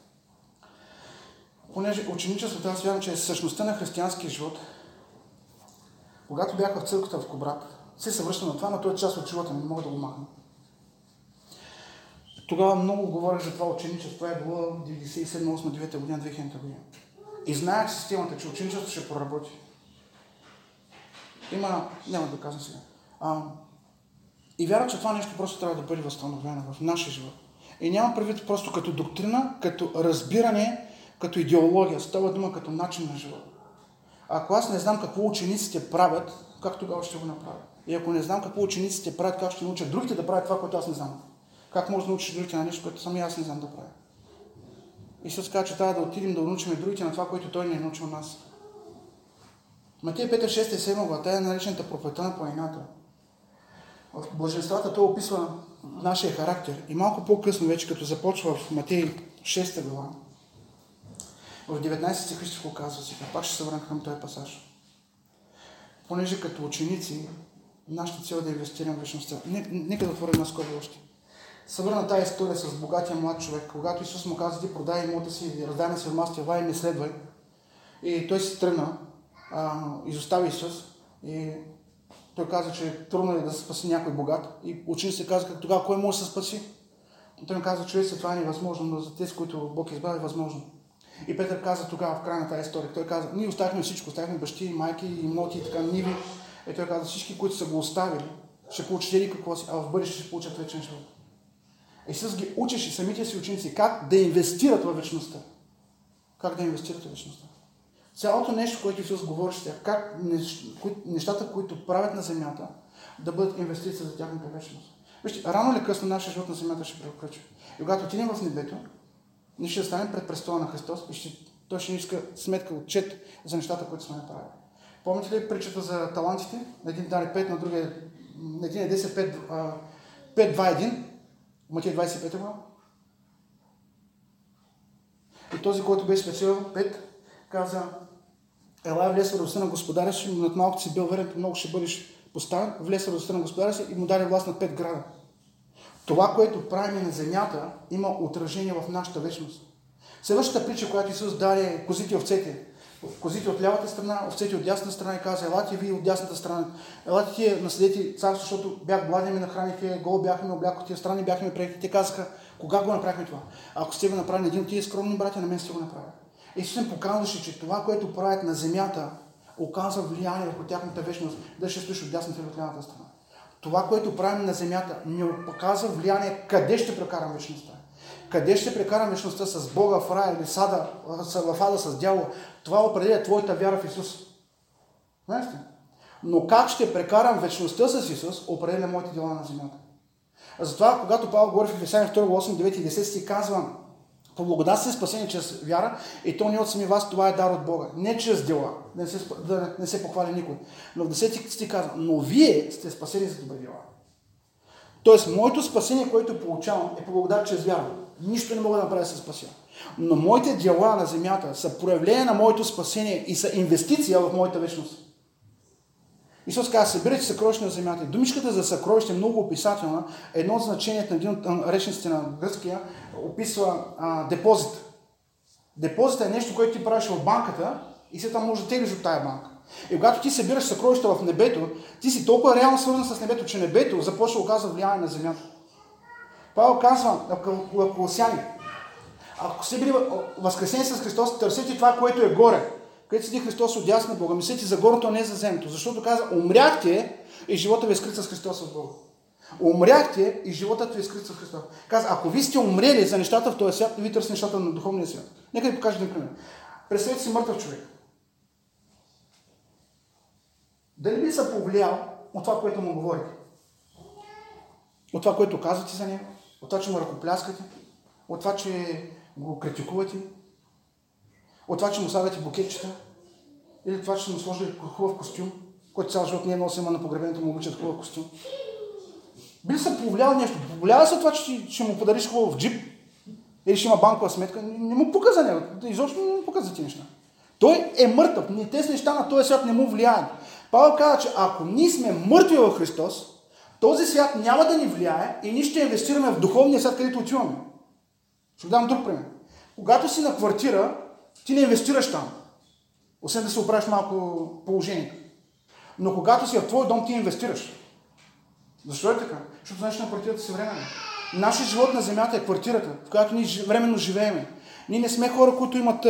Понеже ученичеството, аз вярвам, че е същността на християнския живот. Когато бях в църквата в Кубрат, се връщам на това, но това е част от живота ми, не мога да го махна. Тогава много говорех за това ученичество. Това е било 97, 8, 9 година, 2000 година. И знаех системата, че ученичеството ще проработи. Няма да казвам сега. И вярвам, че това нещо просто трябва да бъде възстановено в нашия живот. И няма предвид просто като доктрина, като разбиране, като идеология. Става дума като начин на живот. Ако аз не знам какво учениците правят, как тогава ще го направя? И ако не знам какво учениците правят, как ще науча другите да правят това, което аз не знам? Как може да научиш другите на нещо, което сами аз не знам да правя? Исус казва, че трябва да отидем да научим другите на това, което Той не е научил нас. Матея 5, 6 и 7 глава, тая е наречената проповедта на планината. В Блаженствата Той описва нашия характер. И малко по-късно вече, като започва в Матея 6 глава, в 19 стих ще го казва сега. Пак ще се върна към този пасаж. Понеже като ученици, нашата цел е да инвестираме в вечността. Нека да отворим една скоба още. Съвърна тази история с богатия млад човек. Когато Исус му каза, ти продай имота си, раздай на седмастия вай и ме следвай. И той се тръгна, изостави Исус и той каза, че трудно е да се спаси някой богат. И учениците казаха, тогава кой може да се спаси? И той им каза, човек се това е невъзможно, но за тези, които Бог избрави, е възможно. И Петър каза тогава в края на тази история, той каза, ние оставихме всичко, оставихме бащи, майки, имоти и така, ниви. И той каза, всички, които са го оставили, ще получат или какво си, а в бъдеще ще получат вечен живот. Исус ги учеше самите си ученици как да инвестират във вечността. Как да инвестират във вечността. Цялото нещо, което Исус говореше, как нещата, които правят на земята, да бъдат инвестиции за тяхната вечност. Вижте, рано или късно нашия живот на земята ще прекрачи. И когато отидем в небето, ние ще станем пред престола на Христос и Той ще ни иска сметка, отчет за нещата, които сме направили. Помните ли притчата за талантите? На един даде 5, на другия на един е 10, 5, 2, 1. Матея 25 глава. И този, който беше спечелил 5, каза, ела влез в радостта на господаря си, но над малко си бил верен, много ще бъдеш поставен, влез в радостта на господаря си и му даде власт над 5 града. Това, което правим на земята, има отражение в нашата вечност. Следващата притча, която Исус даде козите и овцете. Козите от лявата страна, овцете от дясната страна и каза, елате вие от дясната страна. Елате тия наследете царство, защото бях гладен ми нахранихте, гол бяхме облякохте, страни бяхме приехте. Те казаха, кога го направихме това? Ако сте го направили един от тия скромни братя, на мен сте го направили. Исус им показваше, че това, което правят на земята, оказва влияние върху тяхната вечност, да ще стоиш от дясната или от лявата страна. Това, което правим на земята, не показва влияние къде ще прекарам вечността. Къде ще прекарам вечността с Бога в рая или в ада с дявола, това определя твоята вяра в Исус. Знаете? Но как ще прекарам вечността с Исус, определя моите дела на земята. Затова, когато Павел говори в Ефесяни 2, 8, 9 и 10 си казва, по благодат сте спасени чрез вяра и то не от сами вас, това е дар от Бога. Не чрез дела, да не се похвали никой. Но в 10 стих казва, но вие сте спасени за добри дела. Тоест, моето спасение, което получавам, е по благодат чрез вяра. Нищо не мога да направя да се спася. Но моите дела на земята са проявление на моето спасение и са инвестиция в моята вечност. Исус каза, събирайте съкровища на земята. Думичката за съкровище е много описателна. Едно от значенията на един от речниците на гръцкия описва депозит. Депозит е нещо, което ти правиш в банката и след това може да теглиш от тая банка. И когато ти събираш съкровища в небето, ти си толкова реално свързан с небето, че небето започва да оказва влияние на земята. Павел казва в Колосяни, ако сте били възкресени с Христос, търсете това, което е горе. Където седи Христос отдясно на Бога. Мислете за горното, а не за земето. Защото каза, умряхте и живота ви е скрит с Христос в Бога. Умряхте и животът ви е скрит с Христос. Каза, ако ви сте умрели за нещата в този свят, ви търсите нещата на духовния свят. Нека ви покажа един пример. Представете си мъртъв човек. Дали би се повлиял от това, което му говорите? От това, което казвате за него? От това, че му ръкопляскате? От това, че го критикувате? От това, че му слагате букетчета? Или това, че са му сложили хубав костюм, който цял живот не е носил, на погребението му обичат хубав костюм? Би ли се повлиял нещо? Повлиява се това, че ще му подариш хубав джип? Или ще има банкова сметка? Не му пука за него. Изобщо не му пука за тези неща. Той е мъртъв. Тези неща на този свят не му влияят. Павел каза, че ако ние сме мъртви в Христос, този свят няма да ни влияе и ние ще инвестираме в духовния свят, където отиваме. Ще дам друг пример. Когато си на квартира, ти не инвестираш там. Освен да се оправиш малко положение. Но когато си в твой дом, ти инвестираш. Защо е така? Защото знаеш, на квартирата си временно. Нашият живот на земята е квартирата, в която ние временно живееме. Ние не сме хора, които имат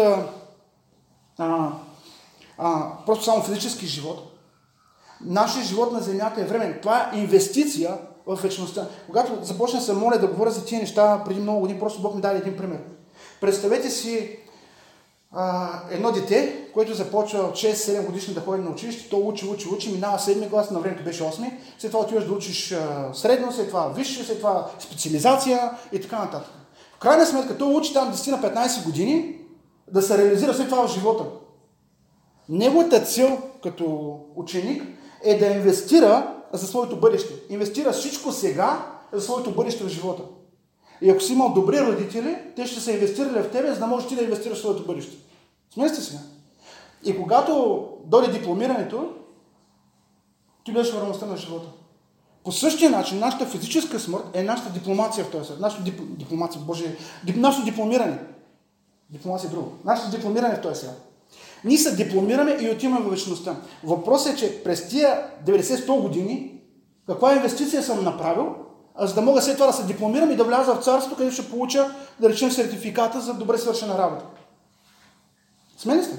просто само физически живот. Нашият живот на земята е временен. Това е инвестиция в вечността. Когато започна се моля да говоря за тия неща преди много години, просто Бог ми даде един пример. Представете си едно дете, което започва от 6-7 годишни да ходи на училище, то учи, минава 7 клас, на времето беше 8, след това отиваш да учиш средно, след това висше, след това специализация и така нататък. В крайна сметка той учи там 10 на 15 години да се реализира след това в живота. Неговата цел като ученик е да инвестира за своето бъдеще. Инвестира всичко сега за своето бъдеще в живота. И ако си имал добри родители, те ще се инвестирали в тебе, за да можеш ти да инвестираш в своето бъдеще. Сместе сега. И когато дойде дипломирането, ти беше в реалността на живота. По същия начин, нашата физическа смърт е нашата дипломация в този свят. Нашето дипломиране. Дипломация е друго. Нашето дипломиране в този свят. Ние се дипломираме и отиваме в вечността. Въпросът е, че през тия 90-100 години, каква инвестиция съм направил, за да мога след това да се дипломирам и да вляза в царството, където ще получа, да речем, сертификата за добре свършена работа. Смели сте?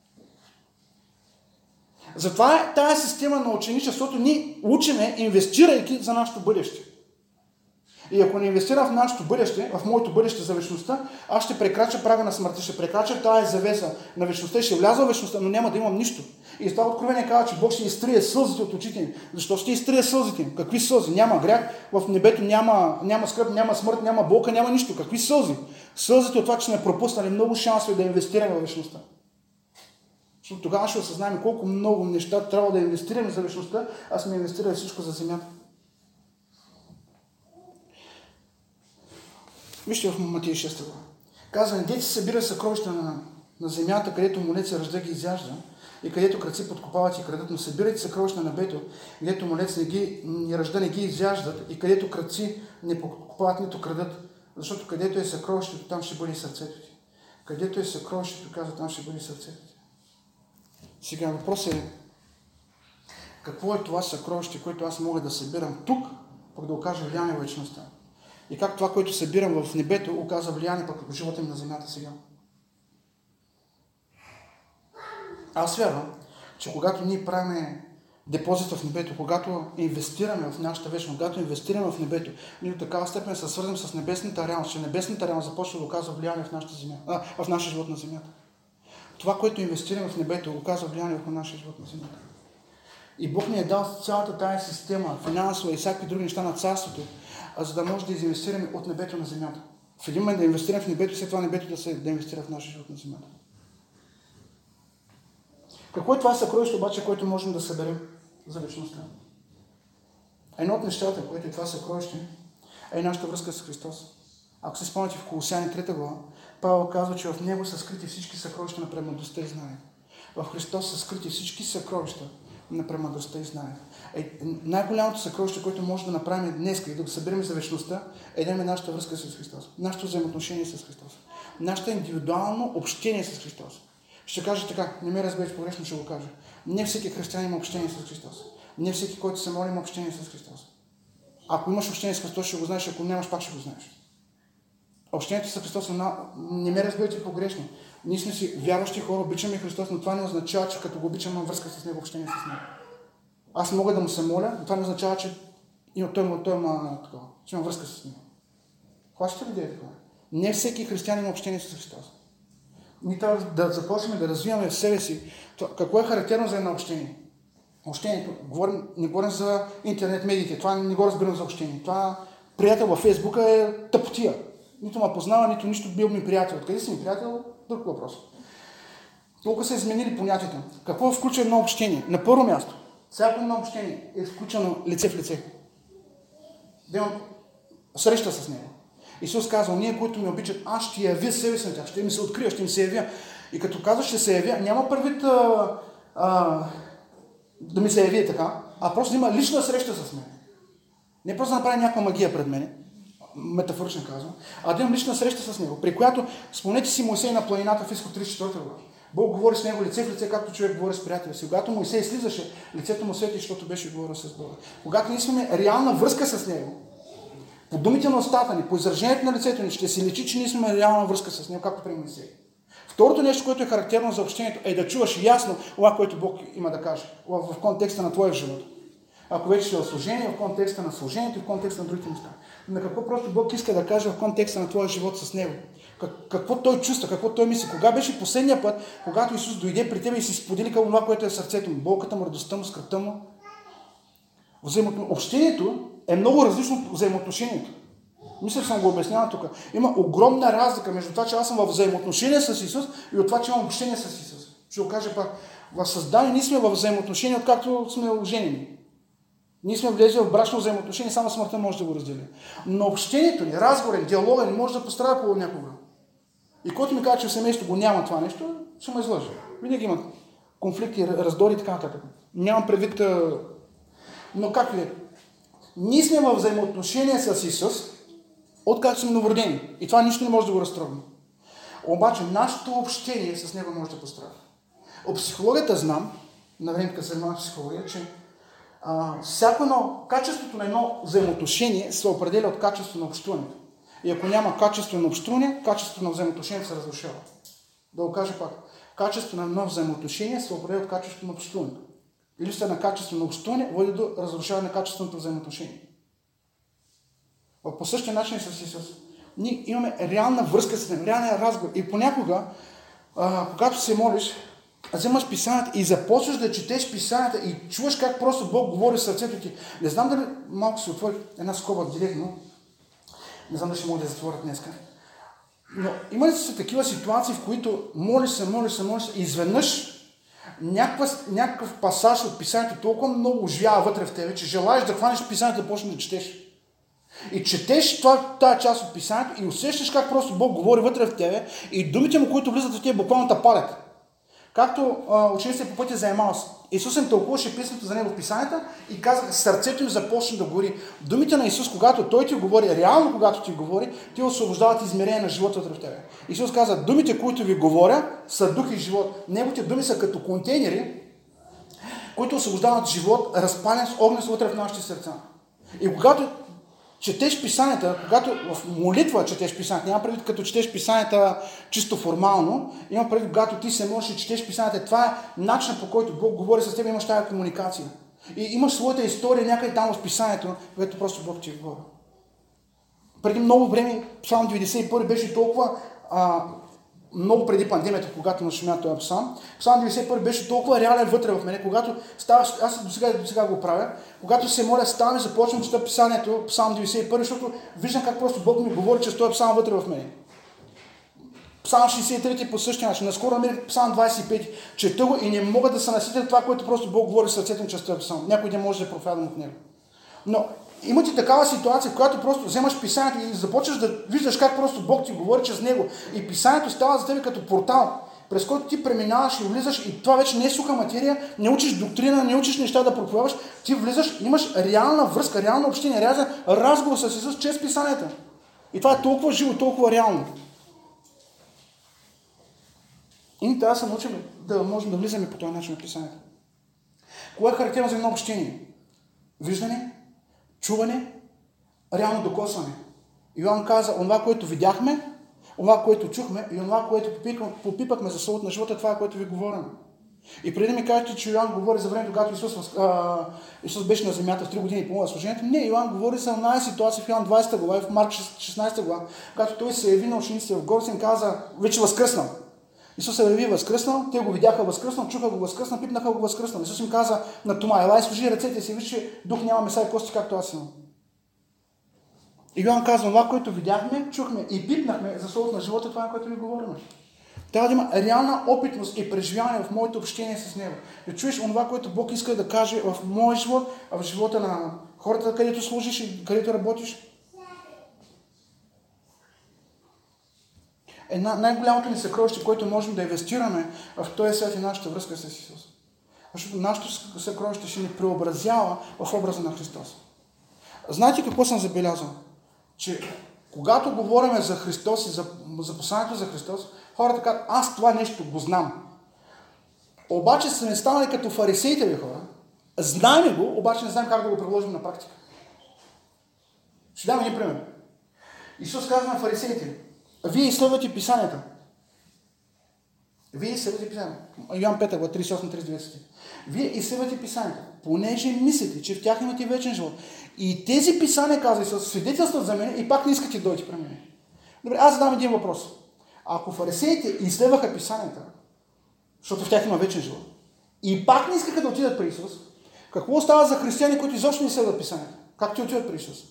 Затова е тая система на ученичеството, ние учиме, инвестирайки за нашето бъдеще. И ако не инвестирам в нашето бъдеще, в моето бъдеще за вечността, аз ще прекрача прага на смъртта, ще прекрача тая завеса на вечността и ще вляза в вечността, но няма да имам нищо. И това откровение казва, че Бог ще изтрие сълзите от очите им. Защо ще изтрие сълзите им? Какви сълзи? Няма грях, в небето няма скръб, няма смърт, няма болка, няма нищо. Какви сълзи? Сълзите от това, че сме пропуснали много шансове да инвестираме в вечността. Защото тогава ще осъзнаем колко много неща трябва да инвестираме за вечността, а сме инвестирали всичко за земята. Вижте в Матея 6 глава. Казва, дете се събира съкровища на земята, където молец се ражда ги изяжда и където крадци подкопават и крадат, но събирайте съкровища на небето, където молец не ражда, не ги изяждат и където крадци не подкопават, нито крадат, защото където е съкровището, там ще бъде и сърцето ти. Където е съкровището, казва, там ще бъде и сърцето ти. Сега въпрос е, какво е това съкровище, което аз мога да събирам тук, пък да окажа влияние в вечността? И как това, което събирам в небето, оказа влияние пък в живота им на земята сега. Аз вярвам, че когато ние правим депозит в небето, когато инвестираме в нашата вечност, когато инвестираме в небето, ние до такава степен се свързваме с небесната реалност, че небесната реалност започва да оказва влияние в нашия живот на земята. Това, което инвестираме в небето, оказва влияние в нашия живот на земята. И Бог ни е дал цялата тая система, финансова и всякакви други неща на царството, за да може да инвестираме от небето на земята. В един момент да инвестираме в небето, след това небето да инвестира в нашия живот на земята. Какво е това съкровище обаче, което можем да съберем за вечността? Едно от нещата, което е това съкровище, е нашата връзка с Христос. Ако се спомняте в Колосяни 3 глава, Павел казва, че в Него са скрити всички съкровища на премъдростта и знанието. В Христос са скрити всички съкровища на премъдростта и знанието. Най-голямото съкровище, което може да направим днес и да го съберем за вечността, да имаме нашата връзка с Христос, нашето взаимоотношение с Христос, нашето индивидуално общение с Христос. Ще кажа така, не ме разбереш погрешно, ще го кажа. Не всеки християнин има общение с Христос. Не всеки, който се моли, има общение с Христос. Ако имаш общение с Христос, ще го знаеш, ако нямаш, пак ще го знаеш. Общението с Христос, не ме разберете погрешно. Ние сме си вярващи хора, обичаме Христос, но това не означава, че като го обичам, имам връзка с Него, общение с Него. Аз мога да му се моля, но това не означава, че той има такова, че имам връзка с Него. Хващате ли идеята това? Не всеки християн има общение с Христос. Ние трябва да започнем да развиваме в себе си какво е характерно за едно общение. Общението, не говорим за интернет медиите, това не го разбирам за общение. Това приятел във Фейсбука е тъпотия. Нито ме познава, нито нищо бил ми приятел. Откъде си ми приятел? Друг въпрос. Толкова са изменили понятията. Какво включва едно общение? На първо място, всяко едно общение е включено лице в лице. Да имам среща с Него. Исус казва, ние, които ме обичат, аз ще явя себе си на тях, ще ми се открия, ще им се явя. И като казва, ще се явя, няма предвид да ми се яви така, а просто да има лична среща с мен. Не просто да направи някаква магия пред мен, метафорично казвам, а да имам лична среща с Него, при която, спомнете си Моисей на планината в Изход 34 глава. Бог говори с него лице в лице, както човек говори с приятеля си. Когато Моисей слизаше, лицето му свети, защото беше говорил с Бога. Когато ние сме реална връзка с Него, по думите на устата ни, по изражението на лицето ни, ще се личи, че ние сме реална връзка с Него, както при Моисей. Второто нещо, което е характерно за общението, е да чуваш ясно това, което Бог има да каже в контекста на твоя живот. Ако вече ще е служение, в контекста на служението и в контекста на другите неща. На какво просто Бог иска да каже в контекста на твоя живот с Него. Какво Той чувства, какво Той мисли. Кога беше последния път, когато Исус дойде при тебе и си сподели към това, което е в сърцето му, болката му, радостта му, скръпта му. Общението е много различно от взаимоотношението. Мисля, че съм го обяснявал тук. Има огромна разлика между това, че аз съм в взаимоотношение с Исус и от това, че имам общение с Исус. Ще го кажа пак. В създание ние сме в взаимоотношение, откакто сме оженени. Ние сме влезли в брачно взаимоотношение, само смъртта може да го раздели. Но общението ни, разговорен, диалога не може да пострада по някога. И който ми каже, че в семейството го няма това нещо, ще ме излъжа. Винаги има конфликти, раздори и така нататък. Нямам предвид. Но както е. Ние сме в взаимоотношение с Исус, откакто сме новородени. И това нищо не може да го разтрогне. Обаче нашето общение с Него може да пострада. От психологията знам, на времето се занимавам с психология, че всяко едно, качеството на едно взаимоотношение се определя от качеството на общуването. И ако няма качество на общуване, качеството на взаимоотношение се разрушава. Да го кажа пак. Качеството на едно взаимоотношение се определя от качеството на общуването. И липсата на качество на общуване води до разрушаване на качественото взаимоотношение. По същия начин с Исус. Ние имаме реална връзка с Него, реален разговор. И понякога, когато се молиш, вземаш писанията и започваш да четеш писанията и чуваш как просто Бог говори в сърцето ти. Не знам дали малко се отвори една скоба директно. Не знам дали ще мога да затворя днеска. Но има ли са такива ситуации, в които молиш се и изведнъж някакъв пасаж от писанието толкова много оживява вътре в тебе, че желаеш да хванеш писанието да почнеш да четеш. И четеш тази част от писанието и усещаш как просто Бог говори вътре в тебе и думите му, които влизат в тебе, буквално те палят. Както учениците по пътя за Емаус. Исус им тълкуваше писането за него в писанията и казаха, сърцето им започна да гори. Думите на Исус, когато Той ти говори, реално когато ти говори, ти освобождават измерение на живота вътре в тебе. Исус каза, думите, които ви говоря, са дух и живот. Неговите думи са като контейнери, които освобождават живот, разпален с огън вътре в нашите сърца. И когато четеш писанията, когато в молитва четеш писанията, няма предвид като четеш писанията чисто формално, има предвид когато ти се можеш и четеш писанията, това е начинът, по който Бог говори с теб, имаш тази комуникация. И имаш своята история някъде там в писанието, което просто Бог ти говори. Преди много време, Псалм 91 беше толкова, много преди пандемията, когато нашумя този псалм, Псалм 91 беше толкова реален вътре в мене, когато ставаш, аз до сега го правя, когато се моля, ставам и започвам чета писанието, Псалм 91, защото виждам как просто Бог ми говори, че стоя псалм вътре в мене. Псалм 63 по същия начин. Наскоро намерих Псалм 25, чета го и не мога да се наситя това, което просто Бог говори в сърцето ми, че стоя псалм. Някой ден може да проповядам от него. Но имате такава ситуация, в която просто вземаш писанието и започваш да виждаш как просто Бог ти говори чрез него. И писанието става за тебе като портал, през който ти преминаваш и влизаш, и това вече не е суха материя, не учиш доктрина, не учиш неща да проповядваш, ти влизаш, имаш реална връзка, реално общение, реален разговор с Исус чрез писанията. И това е толкова живо, толкова реално. И ние трябва да се научим да можем да влизаме по този начин в писанията. Кое е характерно за едно общение? Виждане, чуване, реално докосване. Йоан каза, онова, което видяхме, онова, което чухме и онова, което попипахме за солът на живота, това е, което ви говорим. И преди да ми кажете, че Йоан говори за времето, когато Исус беше на земята в 3 години и половина служението, не, Йоан говори за една ситуация в Йоан 20 глава и в Марк 16 глава, когато той се яви на учениците в гората и им каза, вече възкръснал. Исус се яви възкръснал, те го видяха възкръснал, чуха го възкръснал, пипнаха го възкръснал. Исус им каза на Тома, елай служи ръцете си, виж, че дух няма меса и кости, както аз имам. И Йоан казва, това, което видяхме, чухме и пипнахме за солът на живота, това е, което ви говорим. Трябва да има реална опитност и преживяване в моето общение с Него. Да чуеш онова, което Бог иска да каже в моя живот, в живота на хората, където служиш и където работиш. Най-голямото ни съкровище, което можем да инвестираме в този свят, е нашата връзка с Исус. Защото нашето съкровище ще ни преобразява в образа на Христос. Знаете какво съм забелязал? Че когато говорим за Христос и за посланието за Христос, хората казват, аз това нещо го знам. Обаче са не станали като фарисеите ви хора. Знаем го, обаче не знаем как да го приложим на практика. Ще дам един пример. Исус казва на фарисеите, вие изследвате писанията. Вие изследвате писанията. Йоан 5, 38-39. Вие изследвате писанията, понеже мислите, че в тях имате вечен живот. И тези писания, казва Исус, свидетелстват за мен и пак не искате да дойдете при мен. Добре, аз задам един въпрос. Ако фарисеите изследваха писанията, защото в тях има вечен живот, и пак не искаха да отидат при Исус, какво остава за християни, които изобщо не изследват писанията? Как ти отидат при Исус?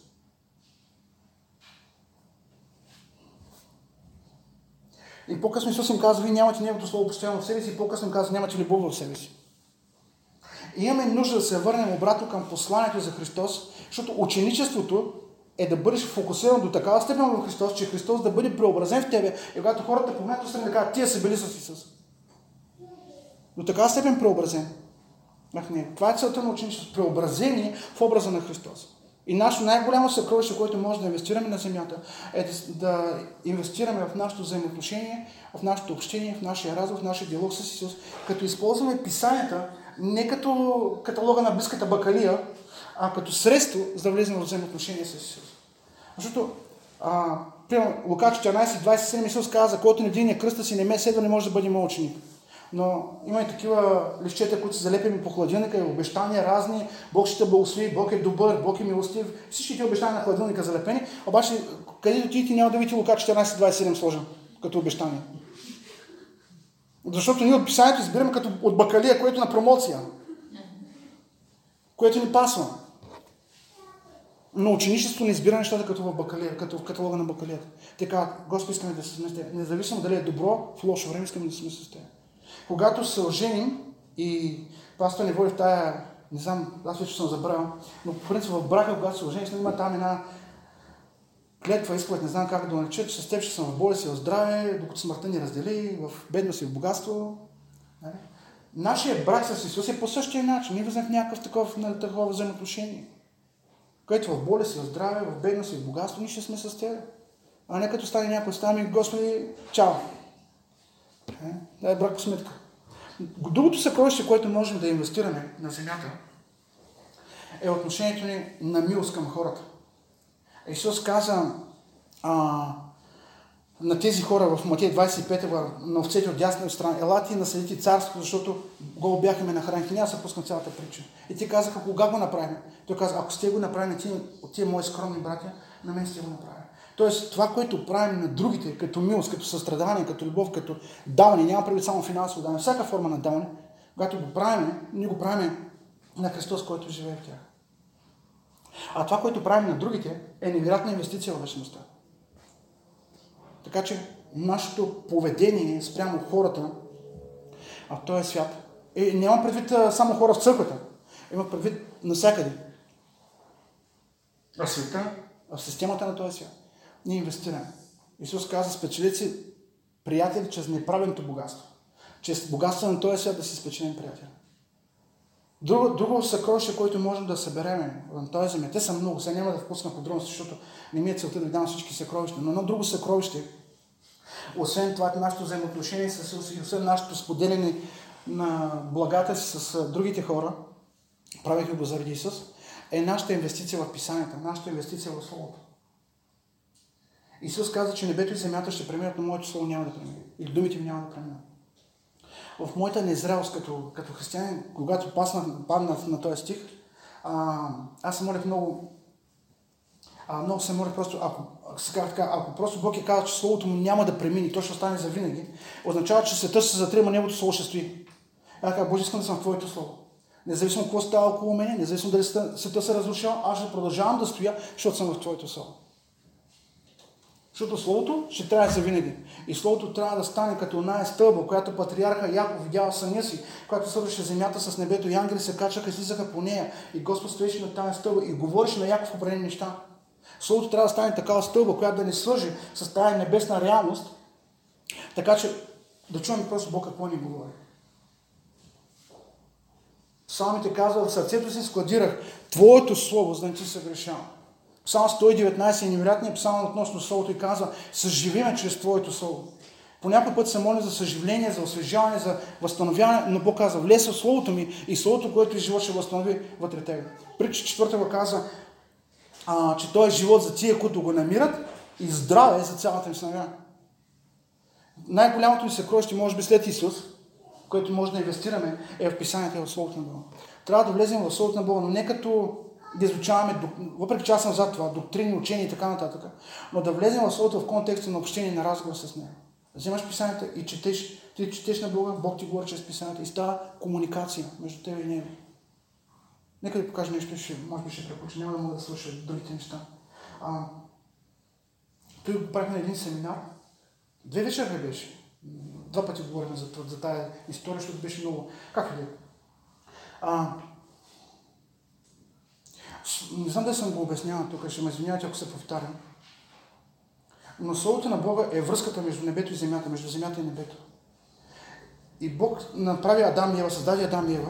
И по-късно Исус им казва, вие нямате Неговото Слово постоянно в себе си, и по-късно им казва, нямате любов в себе си. И имаме нужда да се върнем обратно към посланието за Христос, защото ученичеството е да бъдеш фокусиран до такава степен в Христос, че Христос да бъде преобразен в тебе и когато хората погледнат отстрани да кажат, тия са били с Исус. До такава степен преобразен. Това е целта на ученичеството. Преобразение в образа на Христос. И нашето най-голямо съкровище, което може да инвестираме на земята, е да инвестираме в нашето взаимоотношение, в нашето общение, в нашия разговор, в нашия диалог с Исус, като използваме писанията не като каталога на близката бакалия, а като средство, за да влезем в взаимоотношение с Исус. Защото, примерно, Лука 14:27 Исус каза, който не вдигне кръста си, не ме следва, не може да бъде мой ученик. Но има и такива листчета, които са залепени по хладилника и обещания разни. Бог ще те благослови, Бог е добър, Бог е милостив. Всички тези обещания на хладилника залепени. Обаче, където отидете, няма да видите Лука 14:27 сложен като обещание. Защото ние от писанието избираме като от бакалия, което е на промоция. Което ни пасва. Но ученичеството не избира нещата като в бакалия, като в каталога на бакалията. Така, Господи, искаме да сме с теб. Независимо дали е добро, в лошо време искаме да сме с теб. Когато се оженим и пастор ни води в тая, не знам, аз вече съм забравил, но по принцип в брака, когато се оженим, има там една клетва, изповед, не знам как да нареча, че с теб ще съм в болест и в здраве, докато смъртта ни раздели, в бедност и в богатство. Нашия брак с Исус е по същия начин. Ние влезем в някакъв такова взаимоотношение. Където в болест и в здраве, в бедност и в богатство, ние ще сме с теб. А не като стане някой стане, Господи, чао. Да е брак по сметка. Другото съкровище, което можем да инвестираме на земята, е отношението ни на милост към хората. Исус каза на тези хора в Матей 25 глава, на овцете от дясна страна, елате и наследите царството, защото го бяхме нахранихи. Няма да се пускам цялата притча. И те казаха, кога го направим? Той каза, ако сте го направили от тия мои скромни братя, на мен сте го направили. Тоест, това, което правим на другите, като милост, като състрадание, като любов, като даване, няма предвид само финансово даване, всяка форма на даване, когато го правим, ние го правим на Христос, който живее в тях. А това, което правим на другите, е невероятна инвестиция в вечността. Така че нашето поведение спрямо хората в този свят, няма предвид само хора в църквата, има предвид навсякъде. В света, в системата на този свят. Ние инвестираме. Исус каза, спечелете си приятели чрез неправилното богатство. чрез богатство на този свят да си спечелим приятел. Друго съкровище, което можем да съберем на този земя, те са много, сега няма да впусна подробности, защото не ми е целта да ви дам всички съкровища, но едно друго съкровище, освен това, нашето взаимоотношение с Исус и освен нашето споделяне на благата си с другите хора, правейки го заради Исус, е нашата инвестиция в Писанията, нашата инвестиция в Словото. Исус каза, че небето и земята ще преминат, но моето Слово няма да премине. Или думите ми няма да преминат. В моята незрелост като християнин, когато паднах на този стих, аз се молях много се молях просто, ако просто Бог е казал, че Словото му няма да премине, то ще остане за винаги, означава, че света се затрима, Неговото Слово ще стои. Аз казах, Боже, искам да съм в Твоето Слово. Независимо какво става около мене, независимо дали света се разрушава, аз ще продължавам да стоя, защото съм в Твоето Слово. Защото Словото ще трябва за винаги. И Словото трябва да стане като оная стълба, която патриарха Яков видял съня си, която свързваше земята с небето и ангели се качаха и слизаха по нея. И Господ стоеше на тази стълба и говореше на Яков определени неща. Словото трябва да стане такава стълба, която да ни свържи с тази небесна реалност, така че да чуем просто Бог какво ни говори. Псалмите казва, в сърцето си складирах Твоето Слово, за да не ти се грешавам. Псалм 119 е невероятният псалм относно Словото и казва, съживиме чрез Твоето Слово. По някой път се моля за съживление, за освежаване, за възстановяване, но Бог казва, влез в Словото ми и Словото, което е живот, ще възстанови вътре тебе. Притча 4 казва, че той е живот за тия, които го намират и здраве за цялата им снага. Най-голямото ни съкровище, може би след Исус, което може да инвестираме, е в Писанието и в Словото на Бога. Трябва да влезем в Словото на Бога, но не като да изучаваме, въпреки че аз съм за това, доктрини, учения и така нататък, но да влезем в Словото в контекста на общение, на разговор с Него. Вземаш Писанието и четеш, ти четеш на Бога, Бог ти говори чрез Писанието и става комуникация между тебе и Него. Нека да покажа нещо, може би ще препоръча, няма да мога да слуша другите неща. Той го правихме на един семинар. 2 вечера беше. 2 пъти говорим за тая история, защото беше много... Как ли? Не знам да съм го обяснявал тук, ще ме извинявате, ако се повтарям. Но Словото на Бога е връзката между небето и земята, между земята и небето. И Бог направи Адам и Ева, създаде Адам и Ева.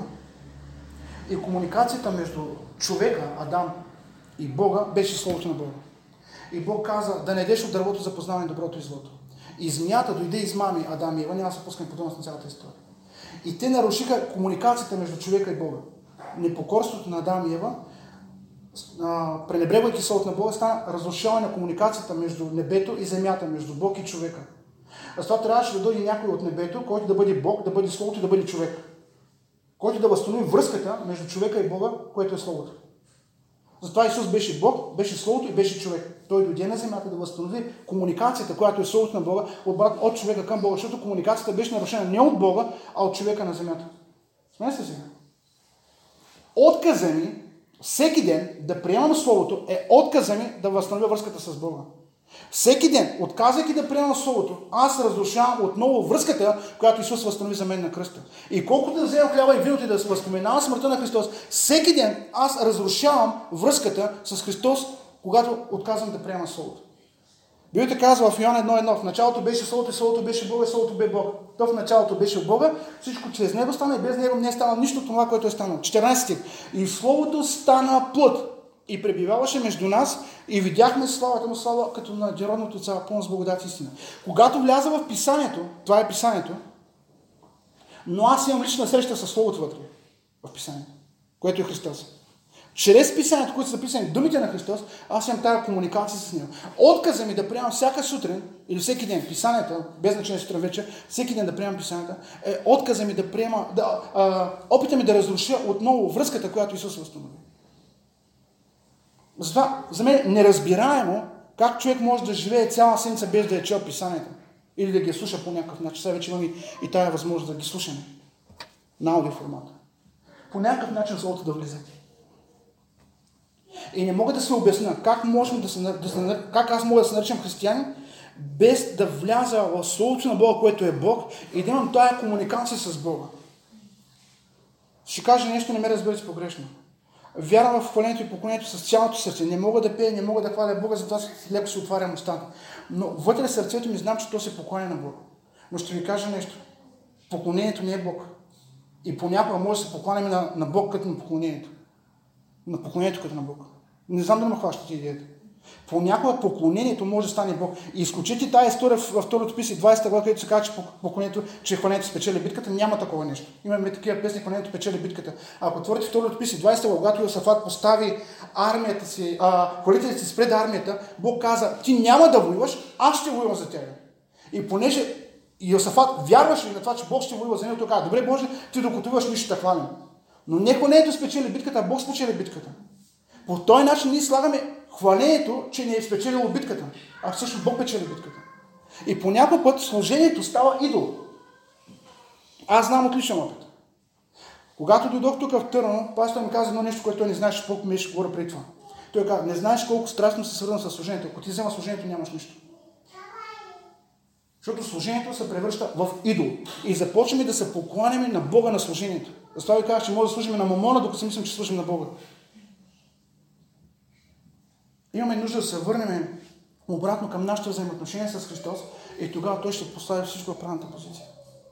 И комуникацията между човека, Адам и Бога, беше Словото на Бога. И Бог каза да не ядеш от дървото за познаване доброто и злото. И змията дойде измами Адам и Ева, няма да се пускаме подробност на цялата история. И те нарушиха комуникацията между човека и Бога. Непокорството на Адам и Ева, пренебрегвайки Словото на Бога, стана разрушаване на комуникацията между небето и земята, между Бог и човека. Затова трябваше да дойде някой от небето, който да бъде Бог, да бъде Словото и да бъде човек. Който да възстанови връзката между човека и Бога, което е Словото. Затова Исус беше Бог, беше Словото и беше човек. Той дойде на земята да възстанови комуникацията, която е Словото на Бога, от човека към Бога, защото комуникацията беше нарушена не от Бога, а от човека на земята. Смеете се сега. Отказа ми всеки ден да приемам Словото е отказа ми да възстановя връзката с Бога. Всеки ден, отказвайки да приемам Словото, аз разрушавам отново връзката, която Исус възстанови за мен на кръста. И колкото да вземам хляба и виното и да възпоменавам смъртта на Христос, всеки ден аз разрушавам връзката с Христос, когато отказвам да приемам Словото. Библията казва в Йоан 1:1, в началото беше Словото и Словото беше Бога и Словото бе Бог. То в началото беше Бога, всичко чрез Него стана и без Него не е станало нищо от това, което е станало. 14. И Словото стана плът и пребиваваше между нас и видяхме славата му, слава като на надиродното цяло, пълно с благодат и истина. Когато вляза в Писанието, това е Писанието, но аз имам лична среща с Словото вътре в Писанието, което е Христос. Чрез Писанието, които са записани думите на Христос, аз имам тази комуникация с Него. Отказа ми да приемам всяка сутрин или всеки ден Писанията, без значение сутрин вечер, всеки ден да приемам Писанията, е отказа ми да приема, опита ми да разруша отново връзката, която Исус възстанови. Затова за мен неразбираемо как човек може да живее цяла седмица без да е чел Писанията или да ги слуша по някакъв начин. Сега вече имам и тая възможност да ги слушаме на аудиоформата. По някакъв начин Словото да влезе. И не мога да се обясня как аз мога да се наричам християнин, без да вляза в Словото на Бога, което е Бог, и да имам тая комуникация с Бога. Ще кажа нещо, не ме разберете погрешно. Вярвам в хвалението и поклонението с цялото сърце. Не мога да пея, не мога да хваля Бога, затова леко се отварям устата. Но вътре сърцето ми знам, че то се покланя на Бога. Но ще ви кажа нещо. Поклонението не е Бог. И понякога може да се покланяме на Бог като на поклонението. На поклонението като на Бог. Не знам да ме хващате идеята. Понякога поклонението може да стане Бог. И изключите тази история във второто писи 20 глава, където се казва, че поклонението, че хвалението спечели битката, няма такова нещо. Имаме такива песни, хвалението печели битката. Ако отворите второто писи 20 глава, когато Йосафат постави армията си, колите си спред армията, Бог каза, ти няма да воюваш, аз ще воювам за тебе. И понеже Йосафат вярваше на това, че Бог ще воюва за него, той каза, добре Боже, ти докато воюваш, ние ще те хвалим. Но не хвалението спечели битката, а Бог спечели битката. По този начин ние слагаме хвалението, че не е спечелило битката, а всъщност Бог печели битката. И по някой път служението става идол. Аз знам от личен опит. Когато дойдох тук в Търново, пастор ми каза едно нещо, което той не знаеше колко ми ще говоря преди това. Той каза, не знаеш колко страстно се свързано с служението. Ако ти взема служението, нямаш нищо. Защото служението се превръща в идол. И започваме да се покланяме на Бога на служението. Затова ви казах, че може да служим на Мамона, докато си мислим, че служим на Бога. Имаме нужда да се върнем обратно към нашето взаимоотношение с Христос и тогава Той ще постави всичко в правилната позиция.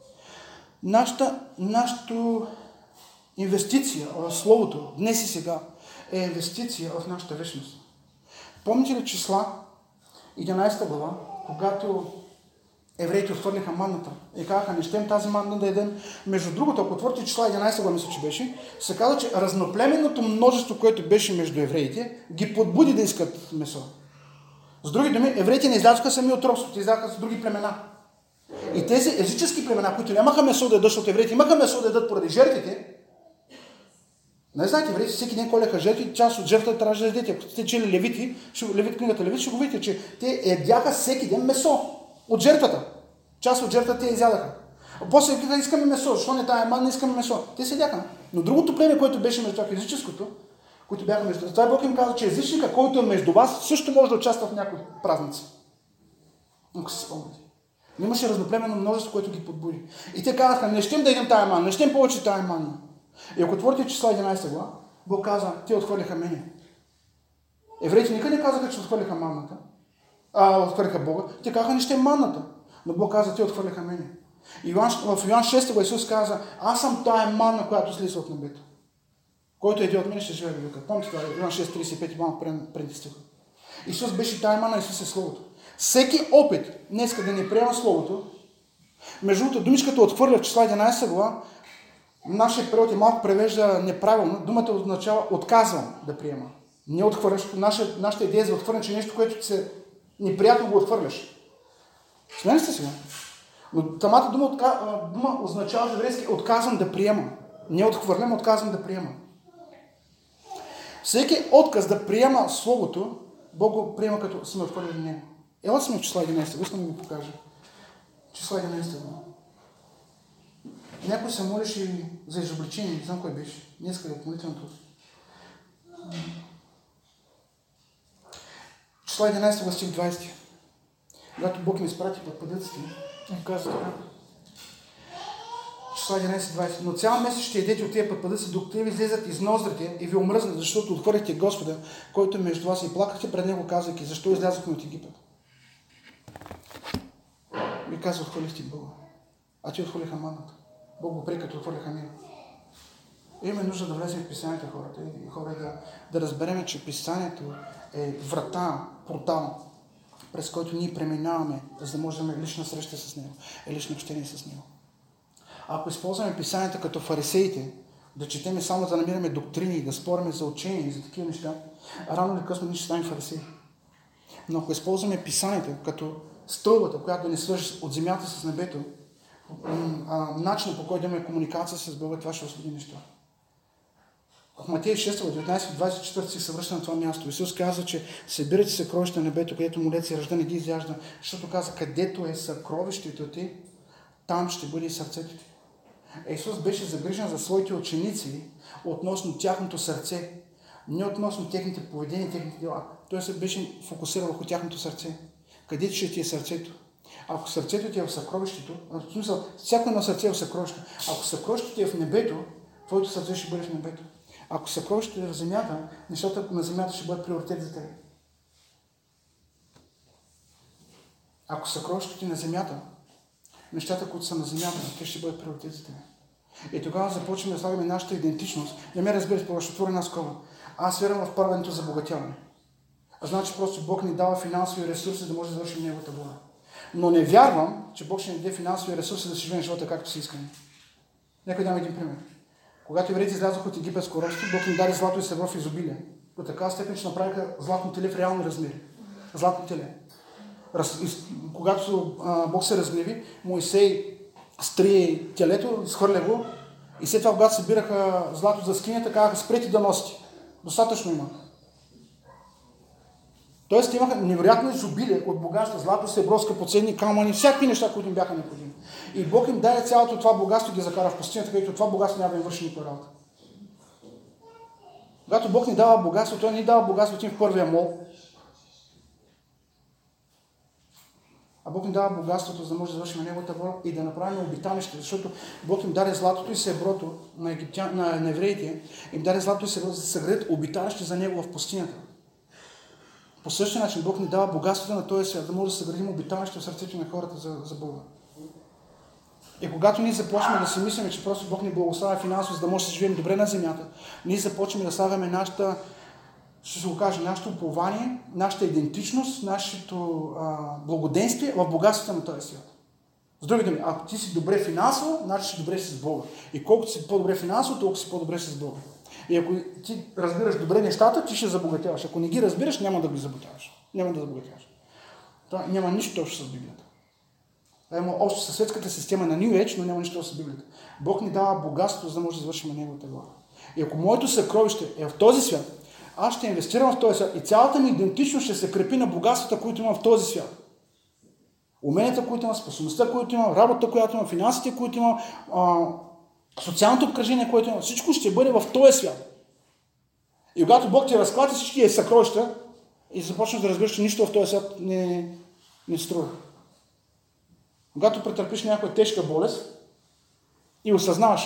Нашата инвестиция в Словото, днес и сега, е инвестиция в нашата вечност. Помните ли Числа, 11 глава, когато евреите отхвърляха манната и казаха, не щем тази манна да едем. Между другото, ако отворите Числа 11 глава, мисля, че беше, се казва, че разноплеменното множество, което беше между евреите, ги подбуди да искат месо. С други думи, евреите не излязоха сами от робството, излязоха с други племена. И тези езически племена, които нямаха месо да ядат, защото евреите имаха месо да ядат поради жертвите, не знаете, евреите всеки ден коляха жертви, част от жертвата трябваше да ядете. Ако сте чели Левити, книгата Левити, ще го видите, че те ядяха всеки ден месо от жертвата. Част от жертвата те изядаха. После казаха, искаме месо. Защо не тая манна, искаме месо? Те седяха. Но другото племе, което беше между тях, езическото, които бяха между това, Бог им каза, че езичника, който е между вас, също може да участва в някои празници. Ако се спомняте. Но имаше разноплеменно множество, което ги подбуди. И те казаха, не щем да идем тая манна, не щем повече тая манна. И ако отворите Числа 11 глава, Бог каза, те отхвърляха мене. Евреите никъде не казаха, че отхвърляха манната. Отхвърляха Бога. Те казаха, не ще манната. Но Бог каза, те отхвърляха мене. В Йоан 6 глава Исус каза, аз съм тая манна, която слиза от небето. Който еди от мен, ще живее века. Помните това, Йоан 6:35 малко преди стиха. Исус беше тая манна, Исус е Словото. Всеки опит днеска да не приема Словото, между другото, думичката отхвърля в Числа 11 глава, нашия превод малко превежда неправилно. Думата означава отказвам да приема. Не отхвърляш. Нашата идея за отхвърляне, че нещо, което ти се неприятно го отхвърляш. Смели сте сега? Но самата дума означава в еврейски отказвам да приема. Не отхвърлям, отказвам да приема. Всеки отказ да приема Словото, Бог го приема като сме отхвърляли него. Ела сме в Числа 11, искам да го покажа. Числа 11. Някой се молеше за изобличение, не знам кой беше. Днеска е от молитвеното. Числа 11, стих 20. Когато Бог ни изпрати под пъдъците, и каза така. Числа 11:20. Но цял месец ще ядете от тия пъдъци, докато ви излезат из ноздрите и ви омръзнат, защото отхвърлихте Господа, който е между вас и плакахте пред Него, казвайки, защо излязохме от Египет. И каза, отхвърлихте Бога. А ти отхвърлиха манната. Бог го прие, като отхвърлиха него. Имаме нужда да влезем в Писанието, хората. И хора да разберем, че Писанието е врата, портал, през който ние преминаваме, за да можем лична среща с Него, лично общение с Него. Ако използваме Писанието като фарисеите, да четеме само да намираме доктрини, да спорим за учение и за такива неща, рано или късно ние ще станем фарисеи. Но ако използваме Писанието като стълбата, която ни свържи от земята с небето, начинът, по който имаме комуникация с Бога, това ще освободи неща. В Матея 6, 19-24 си се връща на това място. Исус каза, че събирате съкровища на небето, където молец се ражда, не ги изяжда, защото каза, където е съкровището ти, там ще бъде и сърцето ти. Исус беше загрижен за своите ученици относно тяхното сърце, не относно техните поведения, техните дела. Той се беше фокусирал върху тяхното сърце. Където ще ти е сърцето? Ако сърцето ти е в съкровището, в смисъл, всяко едно сърце е в съкровище. Ако съкровището ти е в небето, твоето сърце ще бъде в небето. Ако съкровището е в земята, нещата на земята ще бъдат приоритет за теб. Ако съкровището ти е на земята, нещата, които са на земята, те ще бъдат приоритет за тебе. И тогава започваме да слагаме нашата идентичност. Не ме разбереш, ще отворя една скоба. Аз вярвам в правенето за богатяване. Значи просто Бог ни дава финансови ресурси, да може да завършим Неговата воля. Но не вярвам, че Бог ще ни даде финансови ресурси да си живеем живота както си искаме. Нека дам един пример. Когато евреите излязоха от египетско робство, Бог им даде злато и сребро в изобилие. До така степен, че направиха златно теле в реални размери. Златно теле. Когато Бог се разгневи, Моисей стри телето, схвърля го и след това, когато събираха злато за скинята, казаха: спрете да носите. Достатъчно има. Тоест имаха невероятно изобилие от богатство, злато, сребро, скъпоценни камъни, всякакви неща, които им бяха необходими. И Бог им даде цялото това богатство и ги закара в пустинята, където това богатство няма да им върши никаква работа. Когато Бог ни дава богатство, Той ни дава богатство в първия мол, а Бог ни дава богатството, за да може да завършим Неговата воля и да направим обиталище, защото Бог им даде златото и среброто на евреите, им даде златото и среброто, за да съградят обиталище за Него в пустинята. По същия начин Бог ни дава богатството на този свят, да може да съградим обиталище в сърцето на хората за Бога. И когато ние започваме да си мислим, че просто Бог ни благославя финансово, за да може да живеем добре на земята, ние започваме да слагаме нашата, ще се го кажа, нашето упование, нашата идентичност, нашето благоденствие в богатството на този свят. С други думи, ако ти си добре финансово, значи си добре с Бога. И колкото си по-добре финансово, толкова си по-добре с Бога. И ако ти разбираш добре нещата, ти ще забогатяваш. Ако не ги разбираш, няма да ги забогатяваш. Няма да забогатяваш. Това няма нищо общо с Библията. Това има общо със светската система на New Age, но няма нищо общо с Библията. Бог ни дава богатство, за да може да завършим Неговата воля. И ако моето съкровище е в този свят, аз ще инвестирам в този свят и цялата ми идентичност ще се крепи на богатствата, които имам в този свят. Уменията, които имам, способността, които имам, работата, която имам, финансите, които имам, социалното обкръжение, което имам, всичко ще бъде в този свят. И когато Бог ти разклати всички съкровища и започнеш да разбираш, че нищо в този свят не струва. Когато претърпиш някаква тежка болест и осъзнаваш.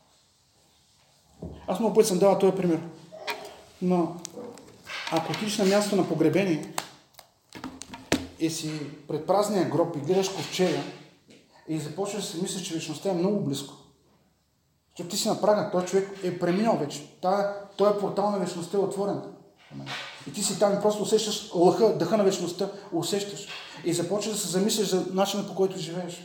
Аз много път съм давал този пример. Но ако отидеш на място на погребение и си пред празния гроб и гледаш ковчега и започваш да си мислиш, че вечността е много близко. Защото ти си на прага, този човек е преминал вече. Той портал на вечността е отворен. И ти си там и просто усещаш дъха на вечността, усещаш. И започваш да се замислиш за начина, по който живееш.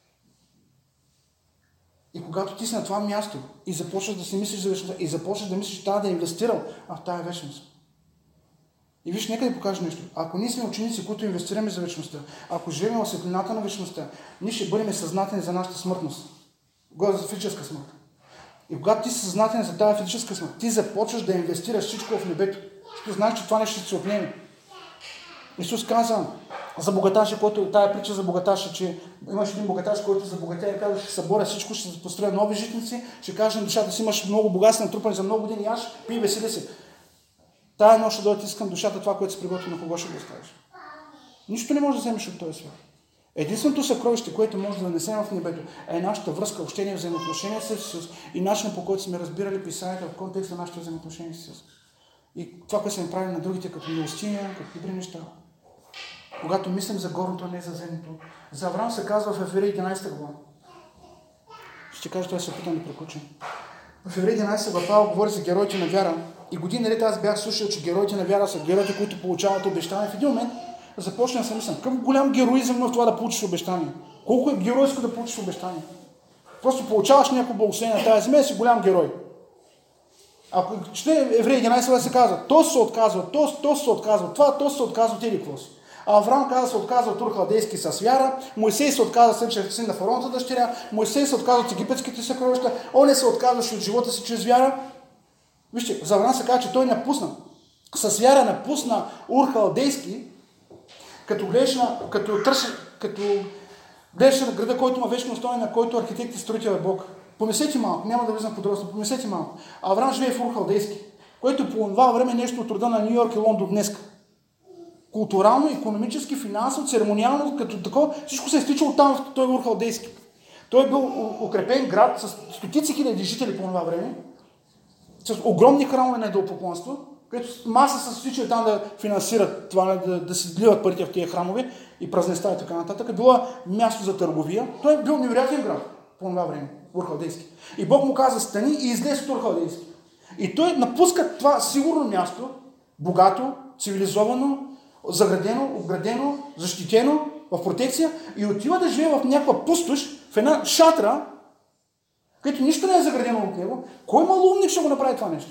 И когато ти си на това място и започваш да си мислиш за вечността и започваш да мислиш, че трябва да е инвестирал в тая вечност. И виж, нека да покажа нещо. Ако ние сме ученици, които инвестираме за вечността, ако живеем в светлината на вечността, ние ще бъдем съзнателни за нашата смъртност. За физическа смърт. И когато ти си съзнателен за тази физическа смърт, ти започваш да инвестираш всичко в небето. Защото знаеш, че това нещо ще се отнеме. Исус каза за богаташа, който тая притча за богаташа, че имаш един богаташ, който за богатя и казва, ще съборя всичко, ще построя нови житници, ще каже на душата си, имаш много богатство натрупани за много години, яш, пий, весели се. Тая нощ ще дойде, искам душата, това, което си приготви, на кого ще го оставиш. Нищо не може да вземеш от този свят. Единственото съкровище, което може да нанесем в небето, е нашата връзка, общение, взаимоотношения с Исус и начинът, по който сме разбирали писанието в контекста на нашите взаимоотношения с Исус. И това, което сме правили на другите, като милостиня, като добри неща. Когато мислим за горното, а не за земното. За Авраам се казва в Евреи 11 глава. Ще кажа, това се опитам да приключим. В Евреи 11 глава Павел говори за героите на вяра. И години наред аз бях слушал, че героите на вяра са героите, които получават обещания. В един момент започна да се мисля, какъв голям героизъм в това да получиш обещание. Колко е геройско да получиш обещание. Просто получаваш някакво благословение на тази земя и си голям герой. Ако чете Евреи 11 глава се казва, то се отказва, то се отказва, това, то се отказва, тези какво си. А Авраам каза, се отказва от Ур Халдейски с вяра, Моисей се отказва с син на фараоната дъщеря, Моисей се отказва от египетските съкровища, он се отказваше от живота си чрез вяра. Вижте, за Авраам се казва, че той напусна. С вяра напусна Ур Халдейски, като гледаш на града, който има вечно устояние, на който архитект и строител е Бог. Помислете малко, няма да влизам подробно, помислете малко. Авраам живее в Ур Халдейски, който по това време е нещо от рода на Ню Йорк и Лондон днеска. Културално, икономически, финансово, церемониално, като такова, всичко се е стичало там, той е Ур Халдейски. Той е бил укрепен град с стотици хиляди жители по това време, с огромни храмове на идолопоклонство където маса са свичали там да финансират това, да си вливат парите в тези храмове и празненства и така нататък, било място за търговия. Той е бил невероятен град по това време, Ур-Халдейски. И Бог му каза, стани и излез от Ур-Халдейски. И той напуска това сигурно място, богато, цивилизовано, заградено, обградено, защитено, в протекция и отива да живее в някаква пустош, в една шатра, където нищо не е заградено от него. Кой малумник ще го направи това нещо?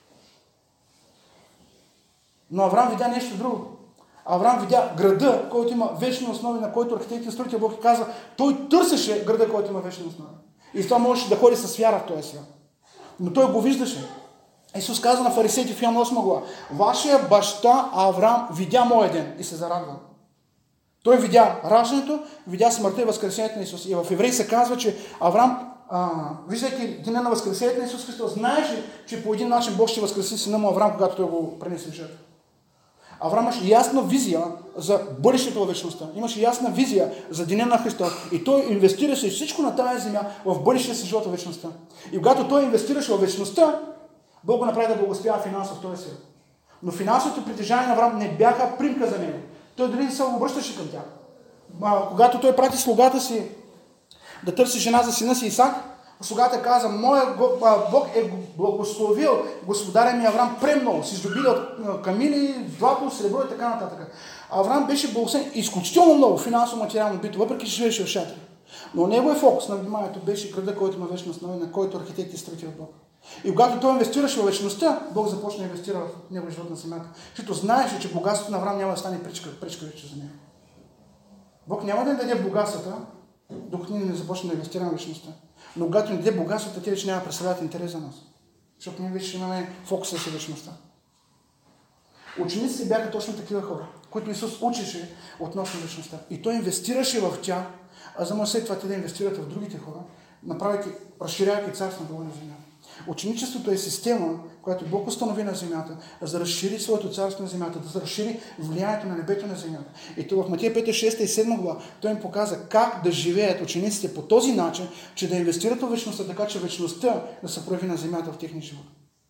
Но Авраам видя нещо друго. Авраам видя града, който има вечни основи, на който архитект и строител Бог казва, той търсеше града, който има вечни основи. И това можеше да ходи с вяра в този свят. Но той го виждаше. Исус каза на фарисеите в Йоан 8 глава, вашия баща Авраам видя моя ден и се зарадва. Той видя раждането, видя смъртта и възкресението на Исус. И в Евреи се казва, че Авраам, виждайки деня на възкресението на Исус Христос, знаеше, че по един начин Бог ще възкреси сина му Авраам, когато той го пренесе в жертва. Авраам имаше ясна визия за бъдещето във вечността. Имаше ясна визия за деня на Христос. И той инвестираше всичко на тази земя в бъдещия си живот във вечността. И когато той инвестираше във вечността, Бог го направи да благословява финансово в този свят. Но финансовото притежание на Авраам не бяха примка за него. Той дори не се обръщаше към тях. Когато той прати слугата си да търси жена за сина си Исак, слугата каза, моя Бог е благословил господаря ми Авраам премного, си издобили от камили, злато, сребро и така нататък. Авраам беше благословен изключително много финансово материално бито, въпреки че живееше в шатри. Но неговия фокус на вниманието беше града, който има вечна основа, на който архитект и строител Бог. И когато той инвестираше в вечността, Бог започна да инвестира в неговия живот на земята. Защото знаеше, че богатството на Авраам няма да стане пречка вече за него. Бог няма да ни даде богатствата, докато ние не започнем да инвестираме в вечността. Но когато ни даде богатствата, те вече няма да представляват интерес за нас. Защото ние вече имаме фокуса си вечността. Учениците бяха точно такива хора, които Исус учеше относно вечността. И той инвестираше в тях, а за може след това те да инвестират в другите хора, направяйки, разширявайки царство на Бога на земята. Ученичеството е система, която Бог установи на земята, за да разшири своето царство на земята, да разшири влиянието на небето на земята. И то в Матия 5, 6 и 7 глава той им показа как да живеят учениците по този начин, че да инвестират в вечността, така че вечността да се прояви на земята в техния живот.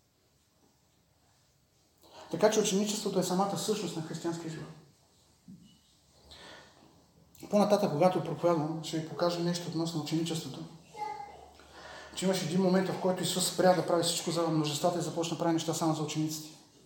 Така че ученичеството е самата същност на християнския живот. По-нататък, когато проповядвам, ще ви покажа нещо относно ученичеството. Че имаше един момент, в който Исус спря да прави всичко за множествата и започна да прави неща само за учениците.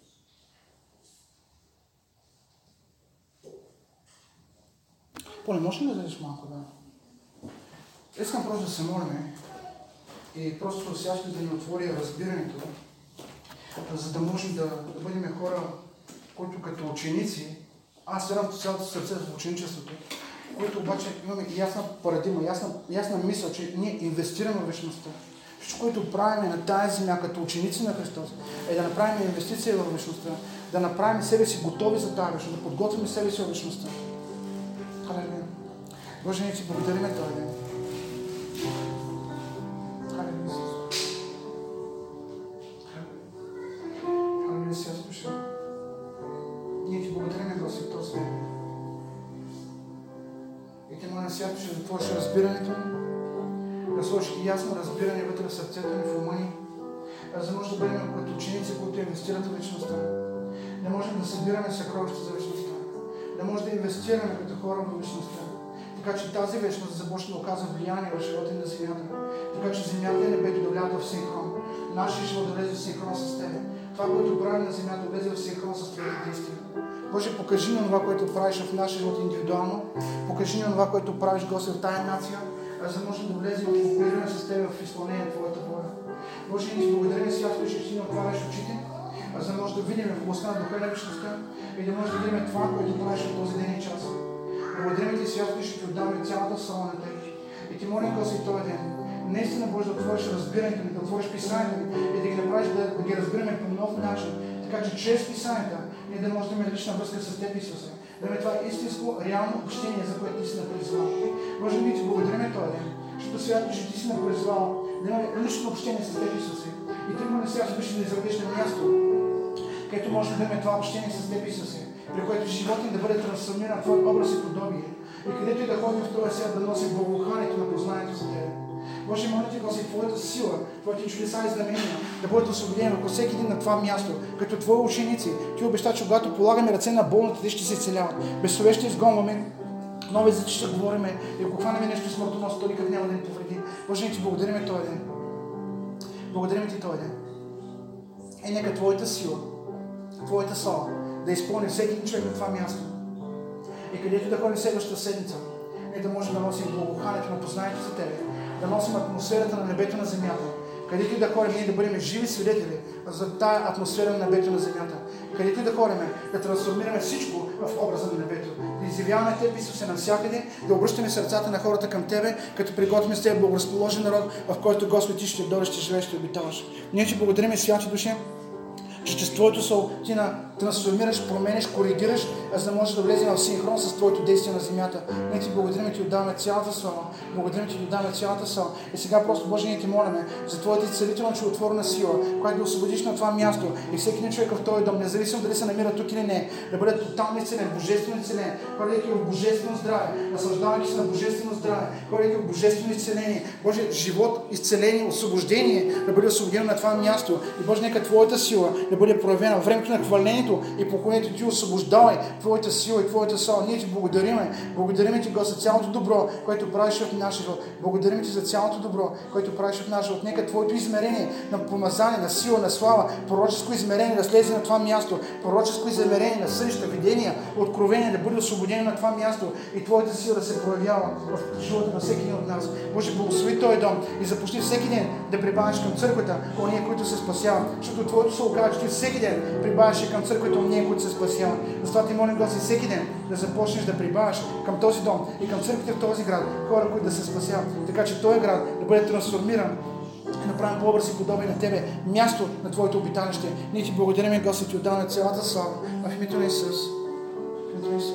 Поле, може ли да дадеш малко? Да? Искам просто да се молим и просто сега ще да ни отвори разбирането, за да можем да бъдем хора, които като ученици, аз вярвам в цялото сърце в ученичеството, които обаче имаме ясна парадигма, ясна мисъл, че ние инвестираме в вечността. Всичко, което правим на тази земя като ученици на Христос, е да направим инвестиция в вечността, да направим себе си готови за тази вечност, да подготвим себе си в вечността. Халелуя. Боже, ние ти благодариме този ден. Халелуя. Халелуя, сега слушай. Ние ти благодариме, Господи, този ден. И те моля свято, ще затвориш разбирането ни, да сложиш ясно разбиране вътре в сърцето ни, в ума ни, за да може да бъдем като ученици, които инвестират в вечността. Да можем да събираме съкровища за вечността. Да може да инвестираме като хора в вечността. Така че тази вечност да започне да оказва влияние в живота на земята. Така че земята и небето да влязат в синхрон. Нашия живот да влезе в синхрон с Тебе. Това, което правим на земята, да влезе в синхрон с Твоите действия. Боже, покажи ни това, което правиш в нашия живот индивидуално. Покажи ни това, което правиш, Господи, в тая нация, за да можем да влезем в коопериране с Тебе в изпълнение на Твоята воля. Боже, ние ти благодарим сега, че ти ни отваряш очите, за да може да видим в областта на духа на вечността и да може да видим това, което правиш в този ден и час. Благодарим ти сега, че ти отдаваме цялата слава на Тебе. И ти молим, Господи, този ден. Наистина, Боже, да отвориш разбирането ни, да отвориш писанието ни и да ги направиш да ги разбираме по нов начин. Така че чрез писанията ние да можем да имаме лична връзка с Теб, Исусе. Да имаме това истинско, реално общение, за което Ти си напризвал. Боже, ние ти благодарим този ден, защото свято, че Ти си напризвал да имаме лично общение с Теб, Исусе. И Ти моля сега, че да изградиш на място, където може да имаме това общение с Теб, Исусе, при което животът ни да бъде трансформиран в Твой образ и подобие. И където и да ходим в този свят да носим благоуханието на познанието за Тебе. Боже, моля Ти, Господи, Твоята сила, Твоите чудеса и знамения да бъдат освободени върху всеки един на това място. Като Твои ученици, Ти обеща, че когато полагаме ръце на болните, те ще се изцеляват. Безсове ще изгонваме, нови езици ще говориме и ако хванеме нещо смъртоносно, то никак няма да ни повреди. Боже, ние Ти благодариме този ден. Благодарим Ти този ден. И нека Твоята сила, Твоята слава да изпълни всеки един човек на това място. И където да ходим следващата седмица, ние да можем да носим благоуханието на познанието за Тебе, да носим атмосферата на небето на земята, където и да ходим, ние да бъдем живи свидетели за тая атмосфера на небето на земята, където и да ходим, да трансформираме всичко в образа на небето, да изявяваме Теб, Исусе, навсякъде, да обръщаме сърцата на хората към Тебе, като приготвим с Тебе благоразположен народ, в който Господи Ти ще дойдеш, ще живееш, ще обитаваш. Ние Ти благодарим, святи души, че чрез Твоето Слово Ти трансформираш, промениш, коригираш, за да можеш да влезем в синхрон с Твоето действие на земята. Ние Ти благодарим и Ти отдаваме цялата слава. Благодарим Ти отдаваме цялата слава. И сега просто, Боже, ние Ти молиме за Твоята изцелителна чудотворна сила, която да освободиш на това място и всеки един човек в този дом, независимо дали се намира тук или не, да бъде тотално изцелен, божествено изцелен, ходейки в божествено здраве, наслаждавайки се на божествено здраве, ходейки в божествено изцеление. Боже, живот, изцеление, освобождение да бъде освободено на това място. И Боже, нека Твоята сила да бъде проявена в времето на хвалението и поклонението. Ти освобождавай Твоята сила и Твоята слава. Ние Ти благодариме. Благодариме Ти, Господи, за цялото добро, което правиш в нашия живот. Благодарим Ти за цялото добро, което правиш в нашия живот. Нека Твоето измерение на помазание, на сила, на слава, пророческо измерение да слезе на това място, пророческо измерение на сънища, видения, откровения да бъде освободено на това място и Твоята сила да се проявява в живота на всеки един от нас. Боже, благослови този дом и започни всеки ден да прибавяш към църквата ония, които се спасяват, защото Твоето Слово казва, че Ти всеки ден прибавяш към църквата ония, които се спасяват. Затова Ти молим, Господи, всеки ден да започнеш да прибавяш към този дом и към църквите в този град хора, които да се спасяват, така че този град да бъде трансформиран и направим по-образ и подобен на Тебе, място на Твоето обиталище. Ние Ти благодарим, Господи, Ти отдаваме цялата слава в името на Исус.